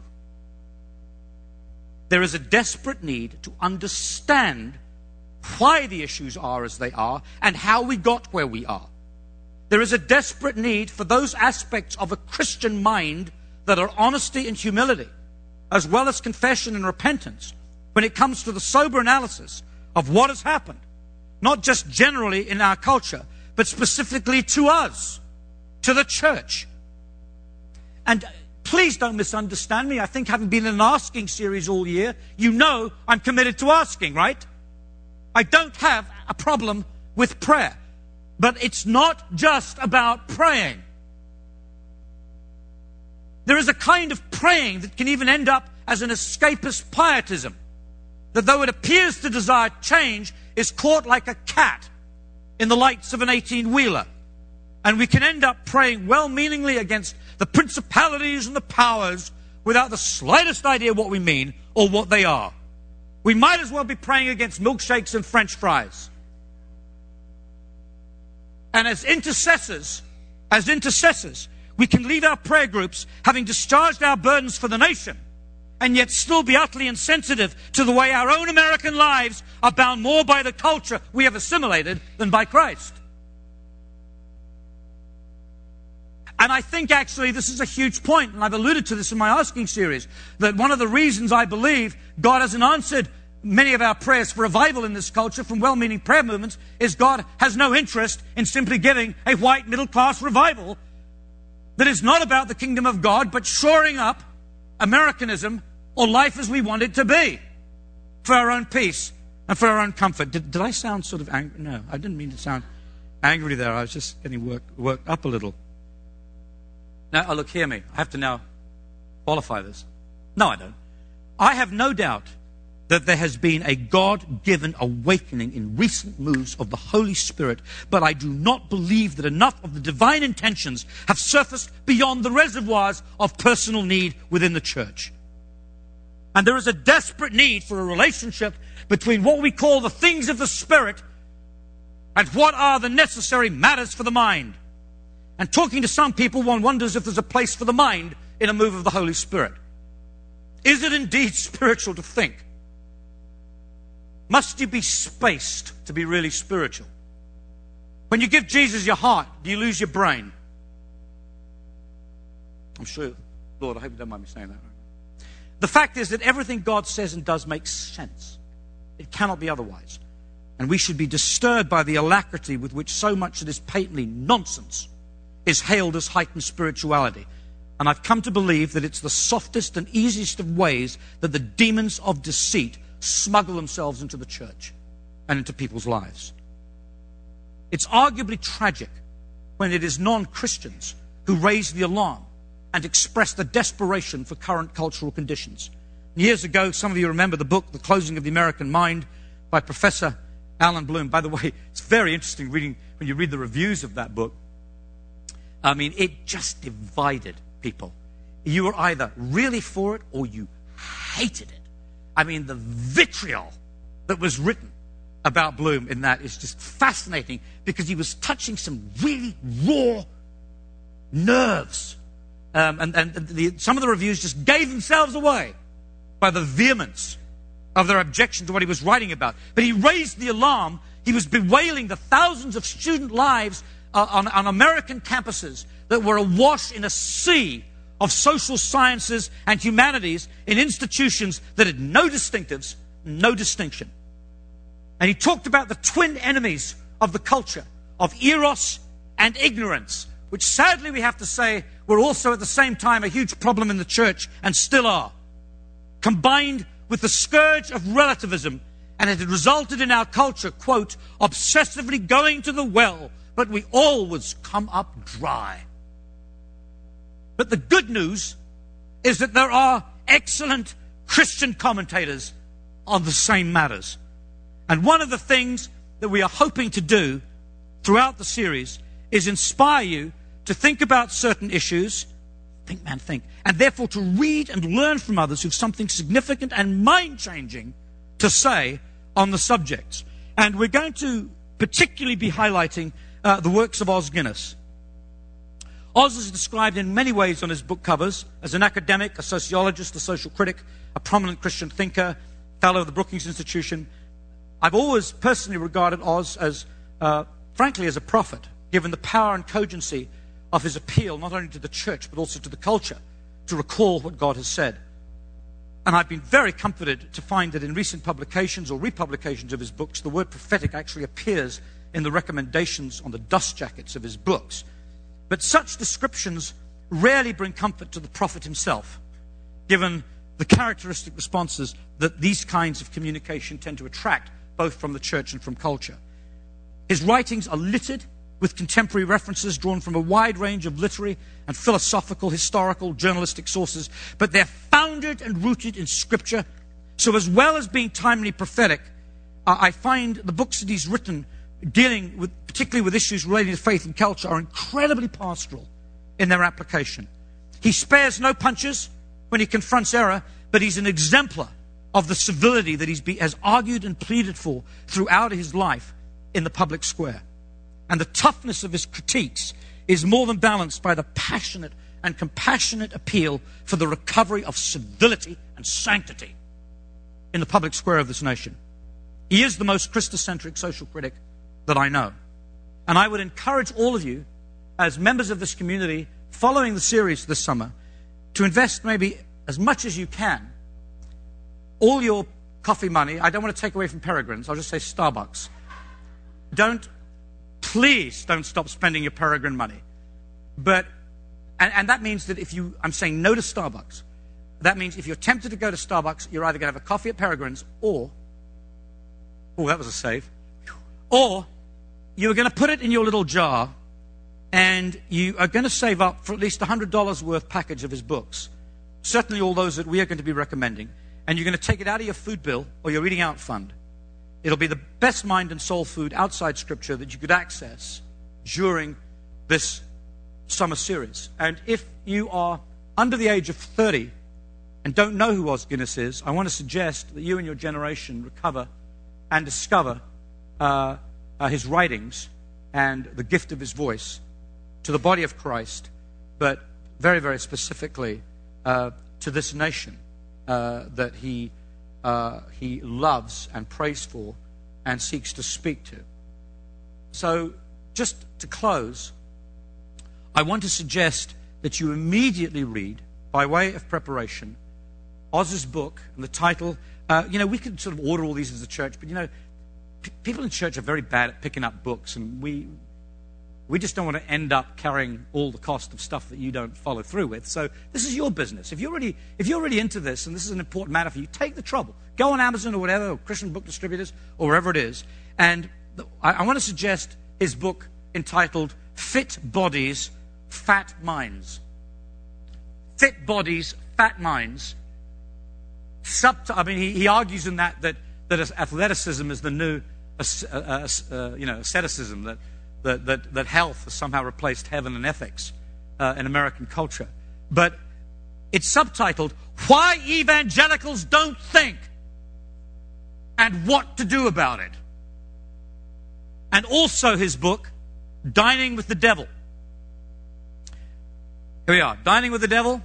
There is a desperate need to understand why the issues are as they are and how we got where we are. There is a desperate need for those aspects of a Christian mind that are honesty and humility, as well as confession and repentance, when it comes to the sober analysis of what has happened, not just generally in our culture, but specifically to us, to the church. And please don't misunderstand me. I think having been in an asking series all year, you know I'm committed to asking, right? I don't have a problem with prayer. But it's not just about praying. There is a kind of praying that can even end up as an escapist pietism, that though it appears to desire change, is caught like a cat in the lights of an eighteen-wheeler. And we can end up praying well-meaningly against the principalities and the powers without the slightest idea what we mean or what they are. We might as well be praying against milkshakes and French fries. And as intercessors, as intercessors, we can lead our prayer groups having discharged our burdens for the nation and yet still be utterly insensitive to the way our own American lives are bound more by the culture we have assimilated than by Christ. And I think actually this is a huge point, and I've alluded to this in my asking series, that one of the reasons I believe God hasn't answered many of our prayers for revival in this culture from well-meaning prayer movements is God has no interest in simply giving a white middle-class revival that is not about the kingdom of God, but shoring up Americanism or life as we want it to be for our own peace and for our own comfort. Did, did I sound sort of angry? No, I didn't mean to sound angry there. I was just getting worked, worked up a little. Now, oh, look, hear me. I have to now qualify this. No, I don't. I have no doubt that there has been a God-given awakening in recent moves of the Holy Spirit, but I do not believe that enough of the divine intentions have surfaced beyond the reservoirs of personal need within the church. And there is a desperate need for a relationship between what we call the things of the Spirit and what are the necessary matters for the mind. And talking to some people, one wonders if there's a place for the mind in a move of the Holy Spirit. Is it indeed spiritual to think? Must you be spaced to be really spiritual? When you give Jesus your heart, do you lose your brain? I'm sure, Lord, I hope you don't mind me saying that. The fact is that everything God says and does makes sense. It cannot be otherwise. And we should be disturbed by the alacrity with which so much that is patently nonsense is hailed as heightened spirituality. And I've come to believe that it's the softest and easiest of ways that the demons of deceit smuggle themselves into the church and into people's lives. It's arguably tragic when it is non-Christians who raise the alarm and express the desperation for current cultural conditions. Years ago, some of you remember the book, The Closing of the American Mind, by Professor Alan Bloom. By the way, it's very interesting reading when you read the reviews of that book. I mean, it just divided people. You were either really for it or you hated it. I mean, the vitriol that was written about Bloom in that is just fascinating because he was touching some really raw nerves. Um, and and the, some of the reviews just gave themselves away by the vehemence of their objection to what he was writing about. But he raised the alarm. He was bewailing the thousands of student lives uh, on, on American campuses that were awash in a sea of social sciences and humanities in institutions that had no distinctives, no distinction. And he talked about the twin enemies of the culture, of eros and ignorance, which sadly we have to say were also at the same time a huge problem in the church and still are, combined with the scourge of relativism, and it had resulted in our culture, quote, obsessively going to the well, but we always come up dry. But the good news is that there are excellent Christian commentators on the same matters. And one of the things that we are hoping to do throughout the series is inspire you to think about certain issues, think, man, think, and therefore to read and learn from others who have something significant and mind-changing to say on the subjects. And we're going to particularly be highlighting uh, the works of Os Guinness. Oz is described in many ways on his book covers as an academic, a sociologist, a social critic, a prominent Christian thinker, fellow of the Brookings Institution. I've always personally regarded Oz as, uh, frankly, as a prophet, given the power and cogency of his appeal not only to the church but also to the culture to recall what God has said. And I've been very comforted to find that in recent publications or republications of his books, the word prophetic actually appears in the recommendations on the dust jackets of his books. But such descriptions rarely bring comfort to the prophet himself, given the characteristic responses that these kinds of communication tend to attract, both from the church and from culture. His writings are littered with contemporary references drawn from a wide range of literary and philosophical, historical, journalistic sources, but they're founded and rooted in Scripture. So as well as being timely prophetic, uh, I find the books that he's written dealing with, particularly with issues relating to faith and culture, are incredibly pastoral in their application. He spares no punches when he confronts error, but he's an exemplar of the civility that he has argued and pleaded for throughout his life in the public square. And the toughness of his critiques is more than balanced by the passionate and compassionate appeal for the recovery of civility and sanctity in the public square of this nation. He is the most Christocentric social critic that I know. And I would encourage all of you, as members of this community, following the series this summer, to invest maybe as much as you can, all your coffee money. I don't want to take away from Peregrine's, I'll just say Starbucks. Don't Please don't stop spending your Peregrine money. But, and, and that means that if you, I'm saying no to Starbucks. That means if you're tempted to go to Starbucks, you're either going to have a coffee at Peregrine's or, oh, that was a save, or you're going to put it in your little jar and you are going to save up for at least one hundred dollars worth package of his books. Certainly all those that we are going to be recommending. And you're going to take it out of your food bill or your eating out fund. It'll be the best mind and soul food outside Scripture that you could access during this summer series. And if you are under the age of thirty and don't know who Os Guinness is, I want to suggest that you and your generation recover and discover uh, uh, his writings and the gift of his voice to the body of Christ, but very, very specifically uh, to this nation uh, that he Uh, he loves and prays for and seeks to speak to. So, just to close, I want to suggest that you immediately read, by way of preparation, Oz's book and the title. Uh, you know, we could sort of order all these as a church, but you know, p- people in church are very bad at picking up books, and we we just don't want to end up carrying all the cost of stuff that you don't follow through with. So this is your business. If you're really, if you're really into this, and this is an important matter for you, take the trouble. Go on Amazon or whatever, or Christian book distributors, or wherever it is. And the, I, I want to suggest his book entitled Fit Bodies, Fat Minds. Fit Bodies, Fat Minds. Sub, I mean, he, he argues in that that, that athleticism is the new, uh, uh, uh, you know, asceticism, that That, that, that health has somehow replaced heaven and ethics uh, in American culture. But it's subtitled, Why Evangelicals Don't Think and What to Do About It. And also his book, Dining with the Devil. Here we are, Dining with the Devil,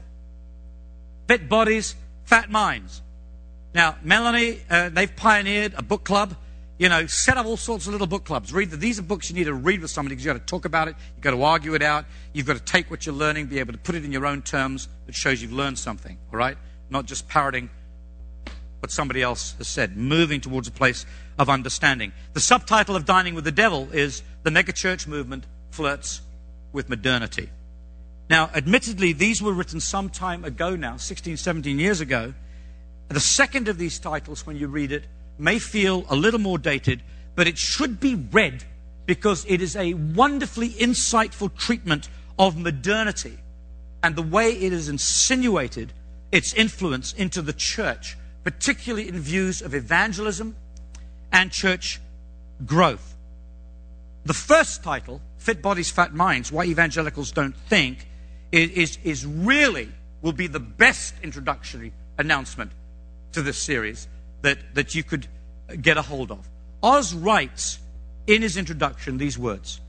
Fit Bodies, Fat Minds. Now, Melanie, uh, they've pioneered a book club. You know, set up all sorts of little book clubs. Read the, these are books you need to read with somebody because you've got to talk about it. You've got to argue it out. You've got to take what you're learning, be able to put it in your own terms that shows you've learned something, all right? Not just parroting what somebody else has said, moving towards a place of understanding. The subtitle of Dining with the Devil is The Megachurch Movement Flirts with Modernity. Now, admittedly, these were written some time ago now, sixteen, seventeen years ago. The second of these titles, when you read it, may feel a little more dated, but it should be read because it is a wonderfully insightful treatment of modernity and the way it has insinuated its influence into the church, particularly in views of evangelism and church growth. The first title, Fit Bodies, Fat Minds, Why Evangelicals Don't Think, is, is, is really will be the best introductory announcement to this series that, that you could get a hold of. Oz writes in his introduction these words: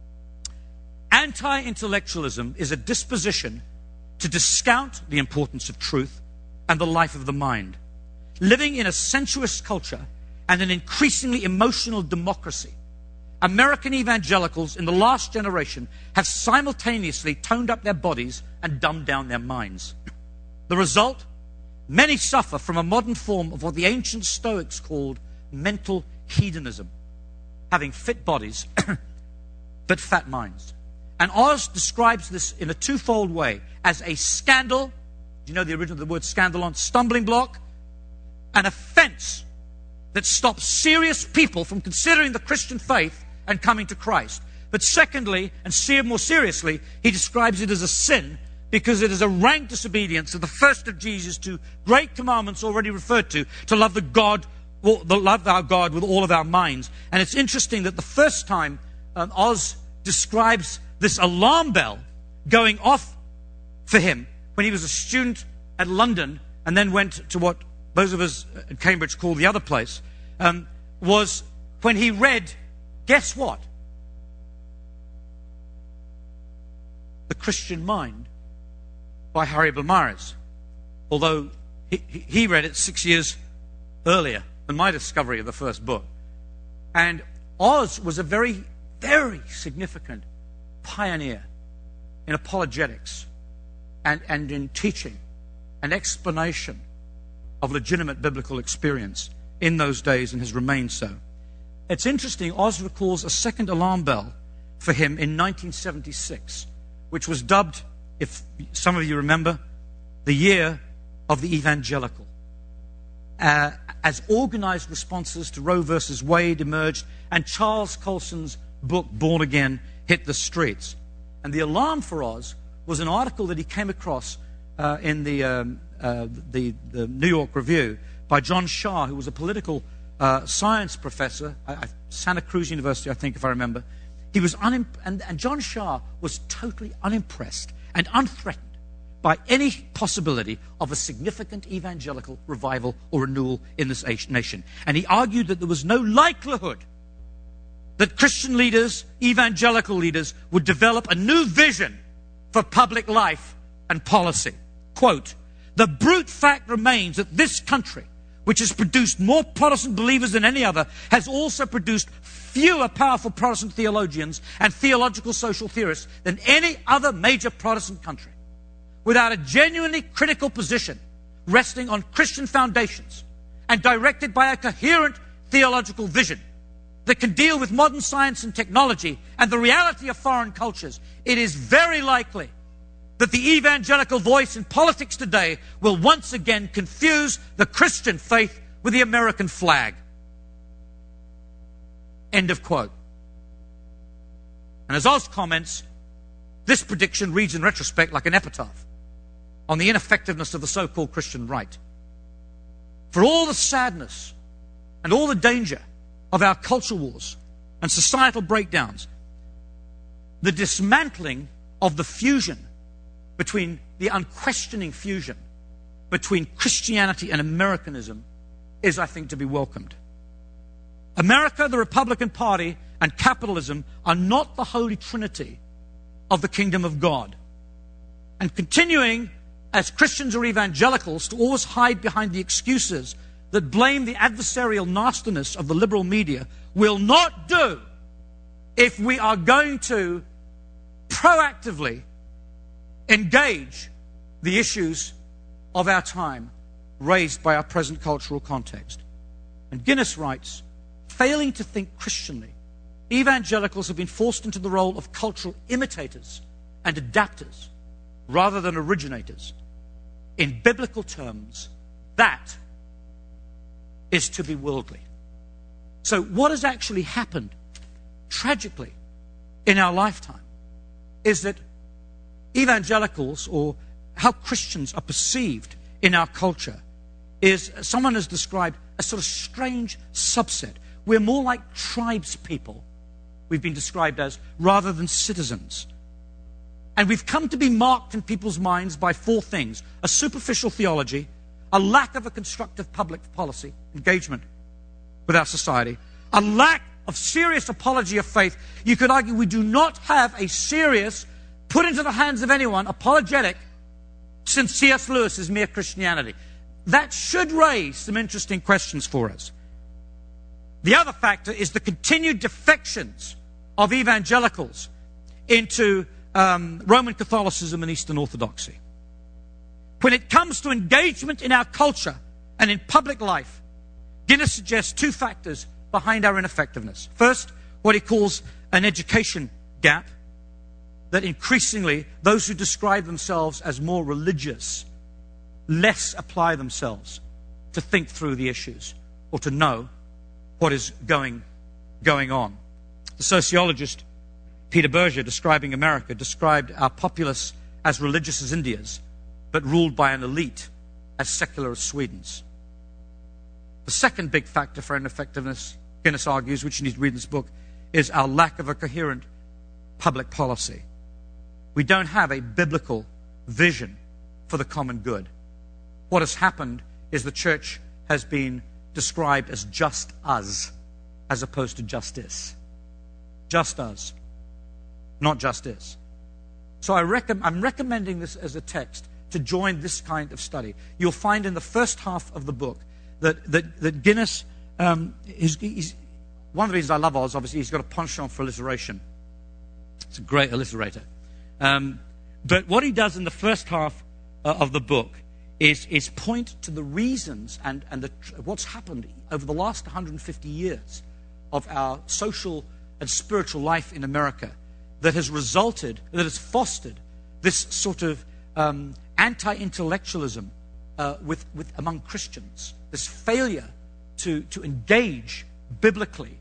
Anti-intellectualism is a disposition to discount the importance of truth and the life of the mind. Living in a sensuous culture and an increasingly emotional democracy, American evangelicals in the last generation have simultaneously toned up their bodies and dumbed down their minds. The result? Many suffer from a modern form of what the ancient Stoics called mental hedonism, having fit bodies but fat minds. And Oz describes this in a twofold way, as a scandal. Do you know the original of the word scandalon? Stumbling block. An offense that stops serious people from considering the Christian faith and coming to Christ. But secondly, and more seriously, he describes it as a sin because it is a rank disobedience of the first of Jesus' two great commandments already referred to, to love the God, the love our God with all of our minds. And it's interesting that the first time um, Oz describes this alarm bell going off for him when he was a student at London and then went to what those of us at Cambridge call the other place, um, was when he read, guess what? The Christian Mind by Harry Blamaris. Although he, he read it six years earlier than my discovery of the first book. And Oz was a very, very significant pioneer in apologetics and, and in teaching and explanation of legitimate biblical experience in those days and has remained so. It's interesting, Oz recalls a second alarm bell for him in nineteen seventy-six, which was dubbed, if some of you remember, the year of the evangelical. Uh, as organized responses to Roe versus Wade emerged and Charles Colson's book, Born Again, hit the streets. And the alarm for Oz was an article that he came across uh, in the, um, uh, the, the New York Review by John Shah, who was a political uh, science professor at Santa Cruz University, I think, if I remember. He was unim- and, and John Shah was totally unimpressed and unthreatened by any possibility of a significant evangelical revival or renewal in this nation. And he argued that there was no likelihood that Christian leaders, evangelical leaders, would develop a new vision for public life and policy. Quote, "The brute fact remains that this country, which has produced more Protestant believers than any other, has also produced fewer powerful Protestant theologians and theological social theorists than any other major Protestant country. Without a genuinely critical position resting on Christian foundations and directed by a coherent theological vision that can deal with modern science and technology and the reality of foreign cultures, it is very likely that the evangelical voice in politics today will once again confuse the Christian faith with the American flag." End of quote. And as Oz comments, this prediction reads in retrospect like an epitaph on the ineffectiveness of the so-called Christian right. For all the sadness and all the danger of our culture wars and societal breakdowns, the dismantling of the fusion between the unquestioning fusion between Christianity and Americanism is, I think, to be welcomed. America, the Republican Party, and capitalism are not the holy trinity of the kingdom of God. And continuing as Christians or evangelicals to always hide behind the excuses that blame the adversarial nastiness of the liberal media will not do if we are going to proactively engage the issues of our time raised by our present cultural context. And Guinness writes, failing to think Christianly, evangelicals have been forced into the role of cultural imitators and adapters rather than originators. In biblical terms, that is to be worldly. So what has actually happened, tragically, in our lifetime is that evangelicals, or how Christians are perceived in our culture, is, someone has described, a sort of strange subset. We're more like tribes people, we've been described as, rather than citizens. And we've come to be marked in people's minds by four things: a superficial theology, a lack of a constructive public policy engagement with our society, a lack of serious apology of faith. You could argue we do not have a serious, put into the hands of anyone, apologetic since C S Lewis's Mere Christianity. That should raise some interesting questions for us. The other factor is the continued defections of evangelicals into um, Roman Catholicism and Eastern Orthodoxy. When it comes to engagement in our culture and in public life, Guinness suggests two factors behind our ineffectiveness. First, what he calls an education gap, that increasingly those who describe themselves as more religious less apply themselves to think through the issues or to know what is going, going on. The sociologist Peter Berger, describing America, described our populace as religious as India's, but ruled by an elite as secular as Sweden's. The second big factor for ineffectiveness, Guinness argues, which you need to read in this book, is our lack of a coherent public policy. We don't have a biblical vision for the common good. What has happened is the church has been described as just us, as opposed to justice. Just us, not justice. So I rec- I'm recommending this as a text to join this kind of study. You'll find in the first half of the book that, that, that Guinness, um, is, he's, one of the reasons I love Oz, obviously, he's got a penchant for alliteration. It's a great alliterator. Um, but what he does in the first half uh, of the book is, is point to the reasons and, and the, what's happened over the last one hundred fifty years of our social and spiritual life in America that has resulted, that has fostered this sort of um, anti-intellectualism uh, with, with among Christians, this failure to, to engage biblically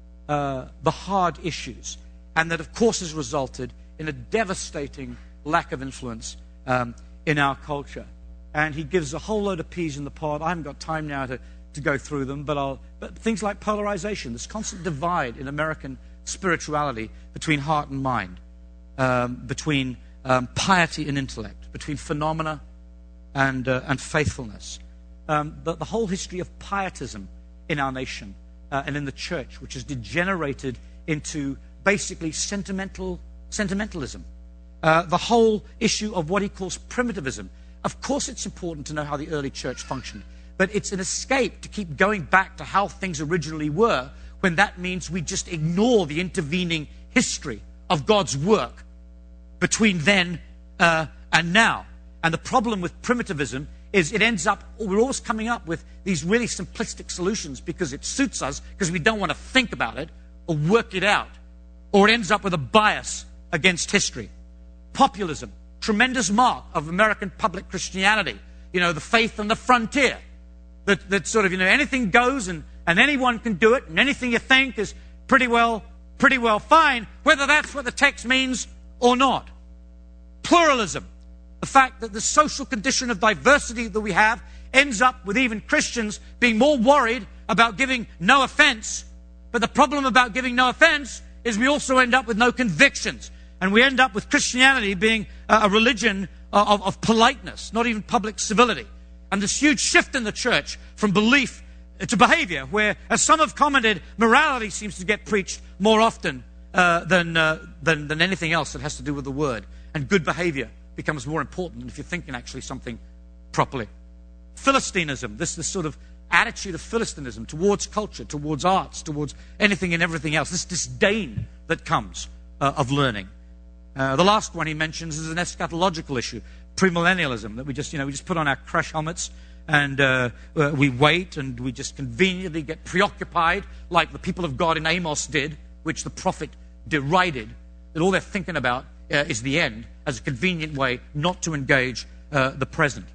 uh, the hard issues, and that, of course, has resulted in a devastating lack of influence um, in our culture. And he gives a whole load of peas in the pod. I haven't got time now to, to go through them, but, I'll, but things like polarization, this constant divide in American spirituality between heart and mind, um, between um, piety and intellect, between phenomena and, uh, and faithfulness. Um, the, the whole history of pietism in our nation uh, and in the church, which has degenerated into basically sentimental sentimentalism. Uh, the whole issue of what he calls primitivism. Of course it's important to know how the early church functioned, but it's an escape to keep going back to how things originally were, when that means we just ignore the intervening history of God's work between then uh, and now. And the problem with primitivism is it ends up, we're always coming up with these really simplistic solutions because it suits us, because we don't want to think about it or work it out. Or it ends up with a bias against history. Populism, tremendous mark of American public Christianity. You know, the faith on the frontier. That, that sort of, you know, anything goes and, and anyone can do it, and anything you think is pretty well, pretty well fine, whether that's what the text means or not. Pluralism, the fact that the social condition of diversity that we have ends up with even Christians being more worried about giving no offense. But the problem about giving no offense is we also end up with no convictions. And we end up with Christianity being a religion of, of politeness, not even public civility. And this huge shift in the church from belief to behavior, where, as some have commented, morality seems to get preached more often uh, than, uh, than, than anything else that has to do with the word. And good behavior becomes more important than if you're thinking actually something properly. Philistinism, this, this sort of attitude of Philistinism towards culture, towards arts, towards anything and everything else, this disdain that comes uh, of learning. Uh, the last one he mentions is an eschatological issue, premillennialism, that we just, you know, we just put on our crash helmets and uh, uh, we wait and we just conveniently get preoccupied like the people of God in Amos did, which the prophet derided, that all they're thinking about uh, is the end as a convenient way not to engage uh, the present.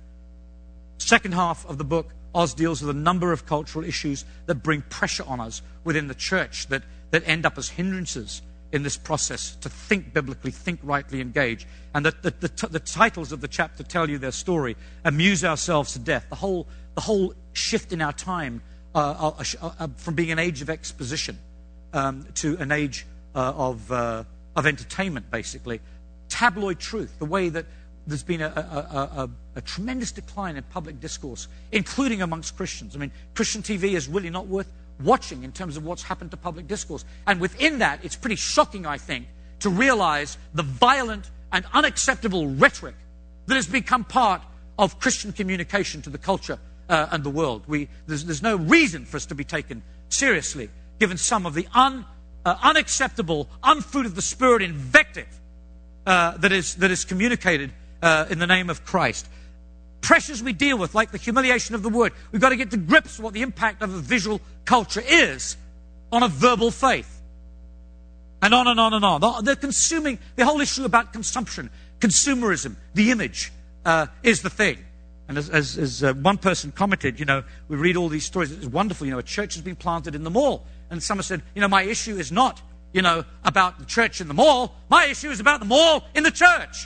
Second half of the book, Oz deals with a number of cultural issues that bring pressure on us within the church that, that end up as hindrances in this process to think biblically, think rightly, engage. And the, the, the, t- the titles of the chapter tell you their story. Amuse ourselves to death. The whole, the whole shift in our time uh, uh, uh, uh, from being an age of exposition um, to an age uh, of, uh, of entertainment, basically. Tabloid truth, the way that there's been a, a, a, a tremendous decline in public discourse, including amongst Christians. I mean, Christian T V is really not worth watching in terms of what's happened to public discourse. And within that, it's pretty shocking, I think, to realize the violent and unacceptable rhetoric that has become part of Christian communication to the culture uh, and the world. We, there's, there's no reason for us to be taken seriously, given some of the un, uh, unacceptable, unfruit of the Spirit invective uh, that is that is communicated uh, in the name of Christ. pressures we deal with, like the humiliation of the word. We've got to get to grips with what the impact of a visual culture is on a verbal faith. And on and on and on. They're consuming, the whole issue about consumption, consumerism, the image uh, is the thing. And as, as, as uh, one person commented, you know, we read all these stories. It's wonderful, you know, a church has been planted in the mall. And someone said, you know, my issue is not, you know, about the church in the mall. My issue is about the mall in the church.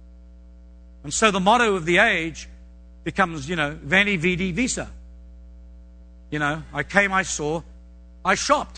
And so the motto of the age becomes, you know, Veni, Vidi, Visa. You know, I came, I saw, I shopped.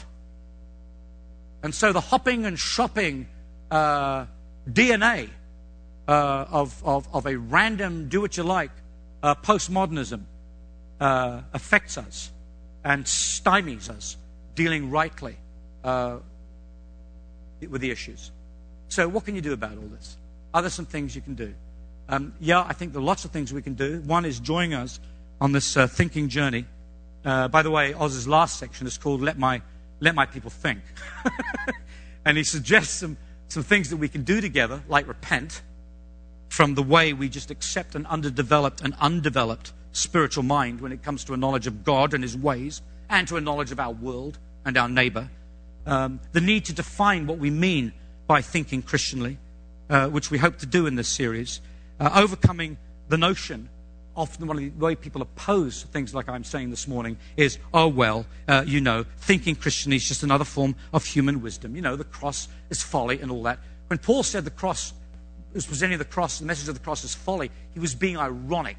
And so the hopping and shopping uh, D N A uh, of, of, of a random do-what-you-like uh, postmodernism uh, affects us and stymies us dealing rightly uh, with the issues. So what can you do about all this? Are there some things you can do? Um, yeah, I think there are lots of things we can do. One is join us on this uh, thinking journey. Uh, by the way, Oz's last section is called Let My, Let My People Think. And he suggests some, some things that we can do together, like repent from the way we just accept an underdeveloped and undeveloped spiritual mind when it comes to a knowledge of God and his ways and to a knowledge of our world and our neighbor. Um, the need to define what we mean by thinking Christianly, uh, which we hope to do in this series. Uh, overcoming the notion, often one of the way people oppose things like I'm saying this morning is, oh, well, uh, you know, thinking Christianly is just another form of human wisdom. You know, the cross is folly and all that. When Paul said the cross, was presenting the cross, the message of the cross is folly, he was being ironic,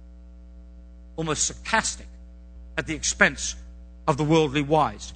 almost sarcastic, at the expense of the worldly wise.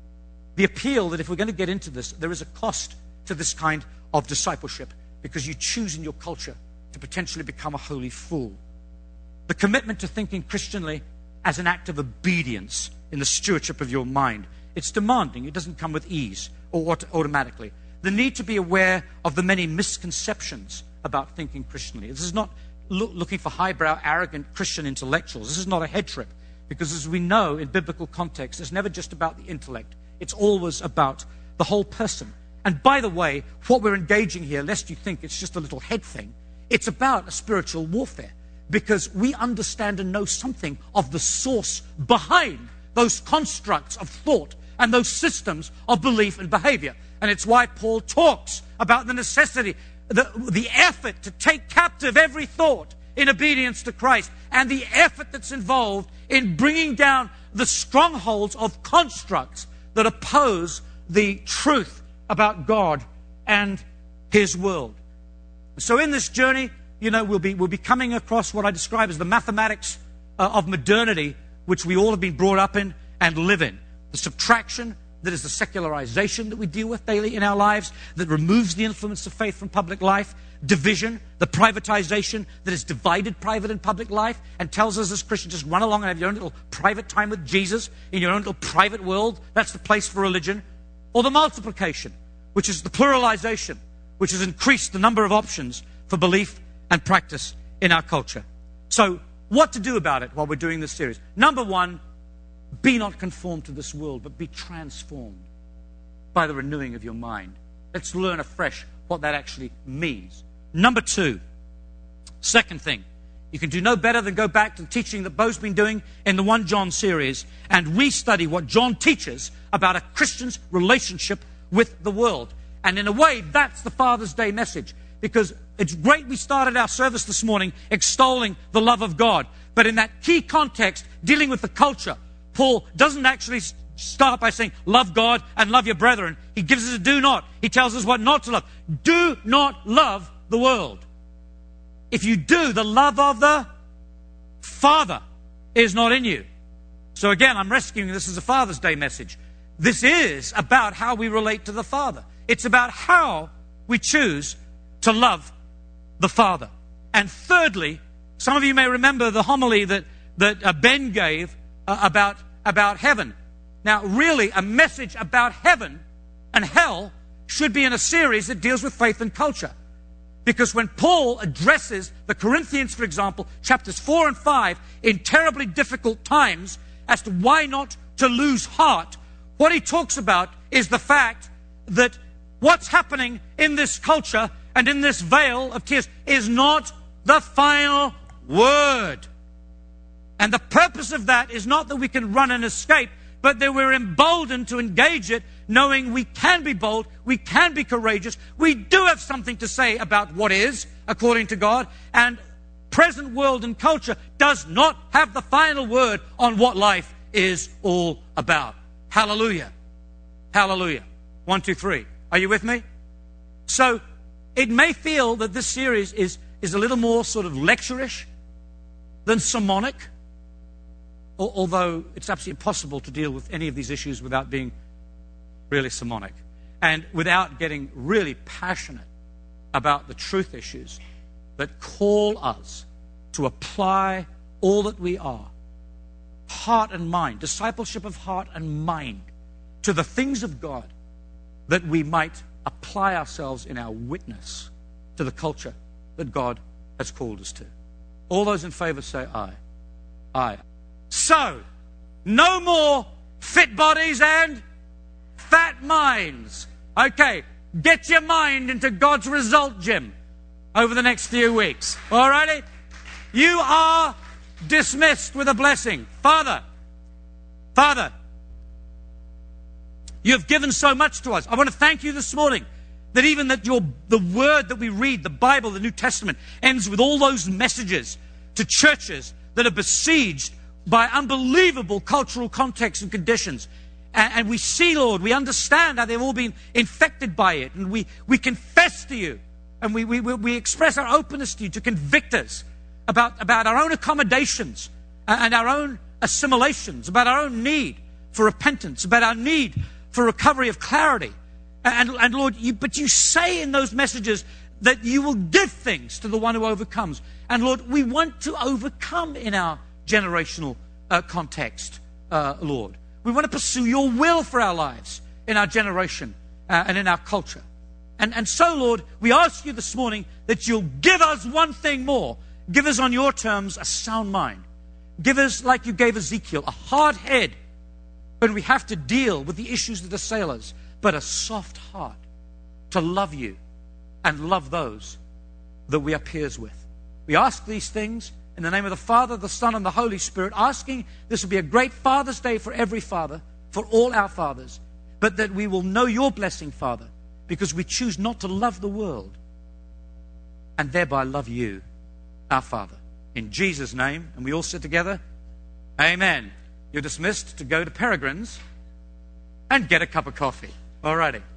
The appeal that if we're going to get into this, there is a cost to this kind of discipleship because you choose in your culture to potentially become a holy fool. The commitment to thinking Christianly as an act of obedience in the stewardship of your mind. It's demanding. It doesn't come with ease or automatically. The need to be aware of the many misconceptions about thinking Christianly. This is not lo- looking for highbrow, arrogant Christian intellectuals. This is not a head trip. Because as we know in biblical context, it's never just about the intellect. It's always about the whole person. And by the way, what we're engaging here, lest you think it's just a little head thing, it's about a spiritual warfare because we understand and know something of the source behind those constructs of thought and those systems of belief and behavior. And it's why Paul talks about the necessity, the, the effort to take captive every thought in obedience to Christ and the effort that's involved in bringing down the strongholds of constructs that oppose the truth about God and his world. So in this journey, you know, we'll be, we'll be coming across what I describe as the mathematics uh, of modernity, which we all have been brought up in and live in. The subtraction that is the secularization that we deal with daily in our lives, that removes the influence of faith from public life. Division, the privatization that has divided private and public life and tells us as Christians, just run along and have your own little private time with Jesus in your own little private world. That's the place for religion. Or the multiplication, which is the pluralization, which has increased the number of options for belief and practice in our culture. So, what to do about it while we're doing this series? Number one, be not conformed to this world, but be transformed by the renewing of your mind. Let's learn afresh what that actually means. Number two, second thing, you can do no better than go back to the teaching that Bo's been doing in the First John series and restudy what John teaches about a Christian's relationship with the world. And in a way, that's the Father's Day message. Because it's great we started our service this morning extolling the love of God. But in that key context, dealing with the culture, Paul doesn't actually start by saying, love God and love your brethren. He gives us a do not. He tells us what not to love. Do not love the world. If you do, the love of the Father is not in you. So again, I'm rescuing this as a Father's Day message. This is about how we relate to the Father. It's about how we choose to love the Father. And thirdly, some of you may remember the homily that, that uh, Ben gave uh, about, about heaven. Now, really, a message about heaven and hell should be in a series that deals with faith and culture. Because when Paul addresses the Corinthians, for example, chapters four and five, in terribly difficult times as to why not to lose heart, what he talks about is the fact that what's happening in this culture and in this veil of tears is not the final word. And the purpose of that is not that we can run and escape, but that we're emboldened to engage it, knowing we can be bold, we can be courageous, we do have something to say about what is, according to God, and present world and culture does not have the final word on what life is all about. Hallelujah. Hallelujah. One, two, three. Are you with me? So, it may feel that this series is, is a little more sort of lecture-ish than sermonic, although it's absolutely impossible to deal with any of these issues without being really sermonic and without getting really passionate about the truth issues that call us to apply all that we are, heart and mind, discipleship of heart and mind, to the things of God, that we might apply ourselves in our witness to the culture that God has called us to. All those in favor say aye. Aye. So, no more fit bodies and fat minds. Okay, get your mind into God's result gym over the next few weeks. All righty? You are dismissed with a blessing. Father, Father, you have given so much to us. I want to thank you this morning that even that your the word that we read, the Bible, the New Testament, ends with all those messages to churches that are besieged by unbelievable cultural contexts and conditions. And, and we see, Lord, we understand how they've all been infected by it. And we, we confess to you, and we, we, we express our openness to you to convict us about, about our own accommodations and our own assimilations, about our own need for repentance, about our need for recovery of clarity. And, and Lord, you, but you say in those messages that you will give things to the one who overcomes. And Lord, we want to overcome in our generational uh, context, uh, Lord. We want to pursue your will for our lives in our generation uh, and in our culture. And, and so, Lord, we ask you this morning that you'll give us one thing more. Give us on your terms a sound mind. Give us, like you gave Ezekiel, a hard head when we have to deal with the issues that assail us, but a soft heart to love you and love those that we are peers with. We ask these things in the name of the Father, the Son, and the Holy Spirit, asking this will be a great Father's Day for every father, for all our fathers, but that we will know your blessing, Father, because we choose not to love the world and thereby love you, our Father. In Jesus' name, and we all sit together, amen. You're dismissed to go to Peregrine's and get a cup of coffee. All righty.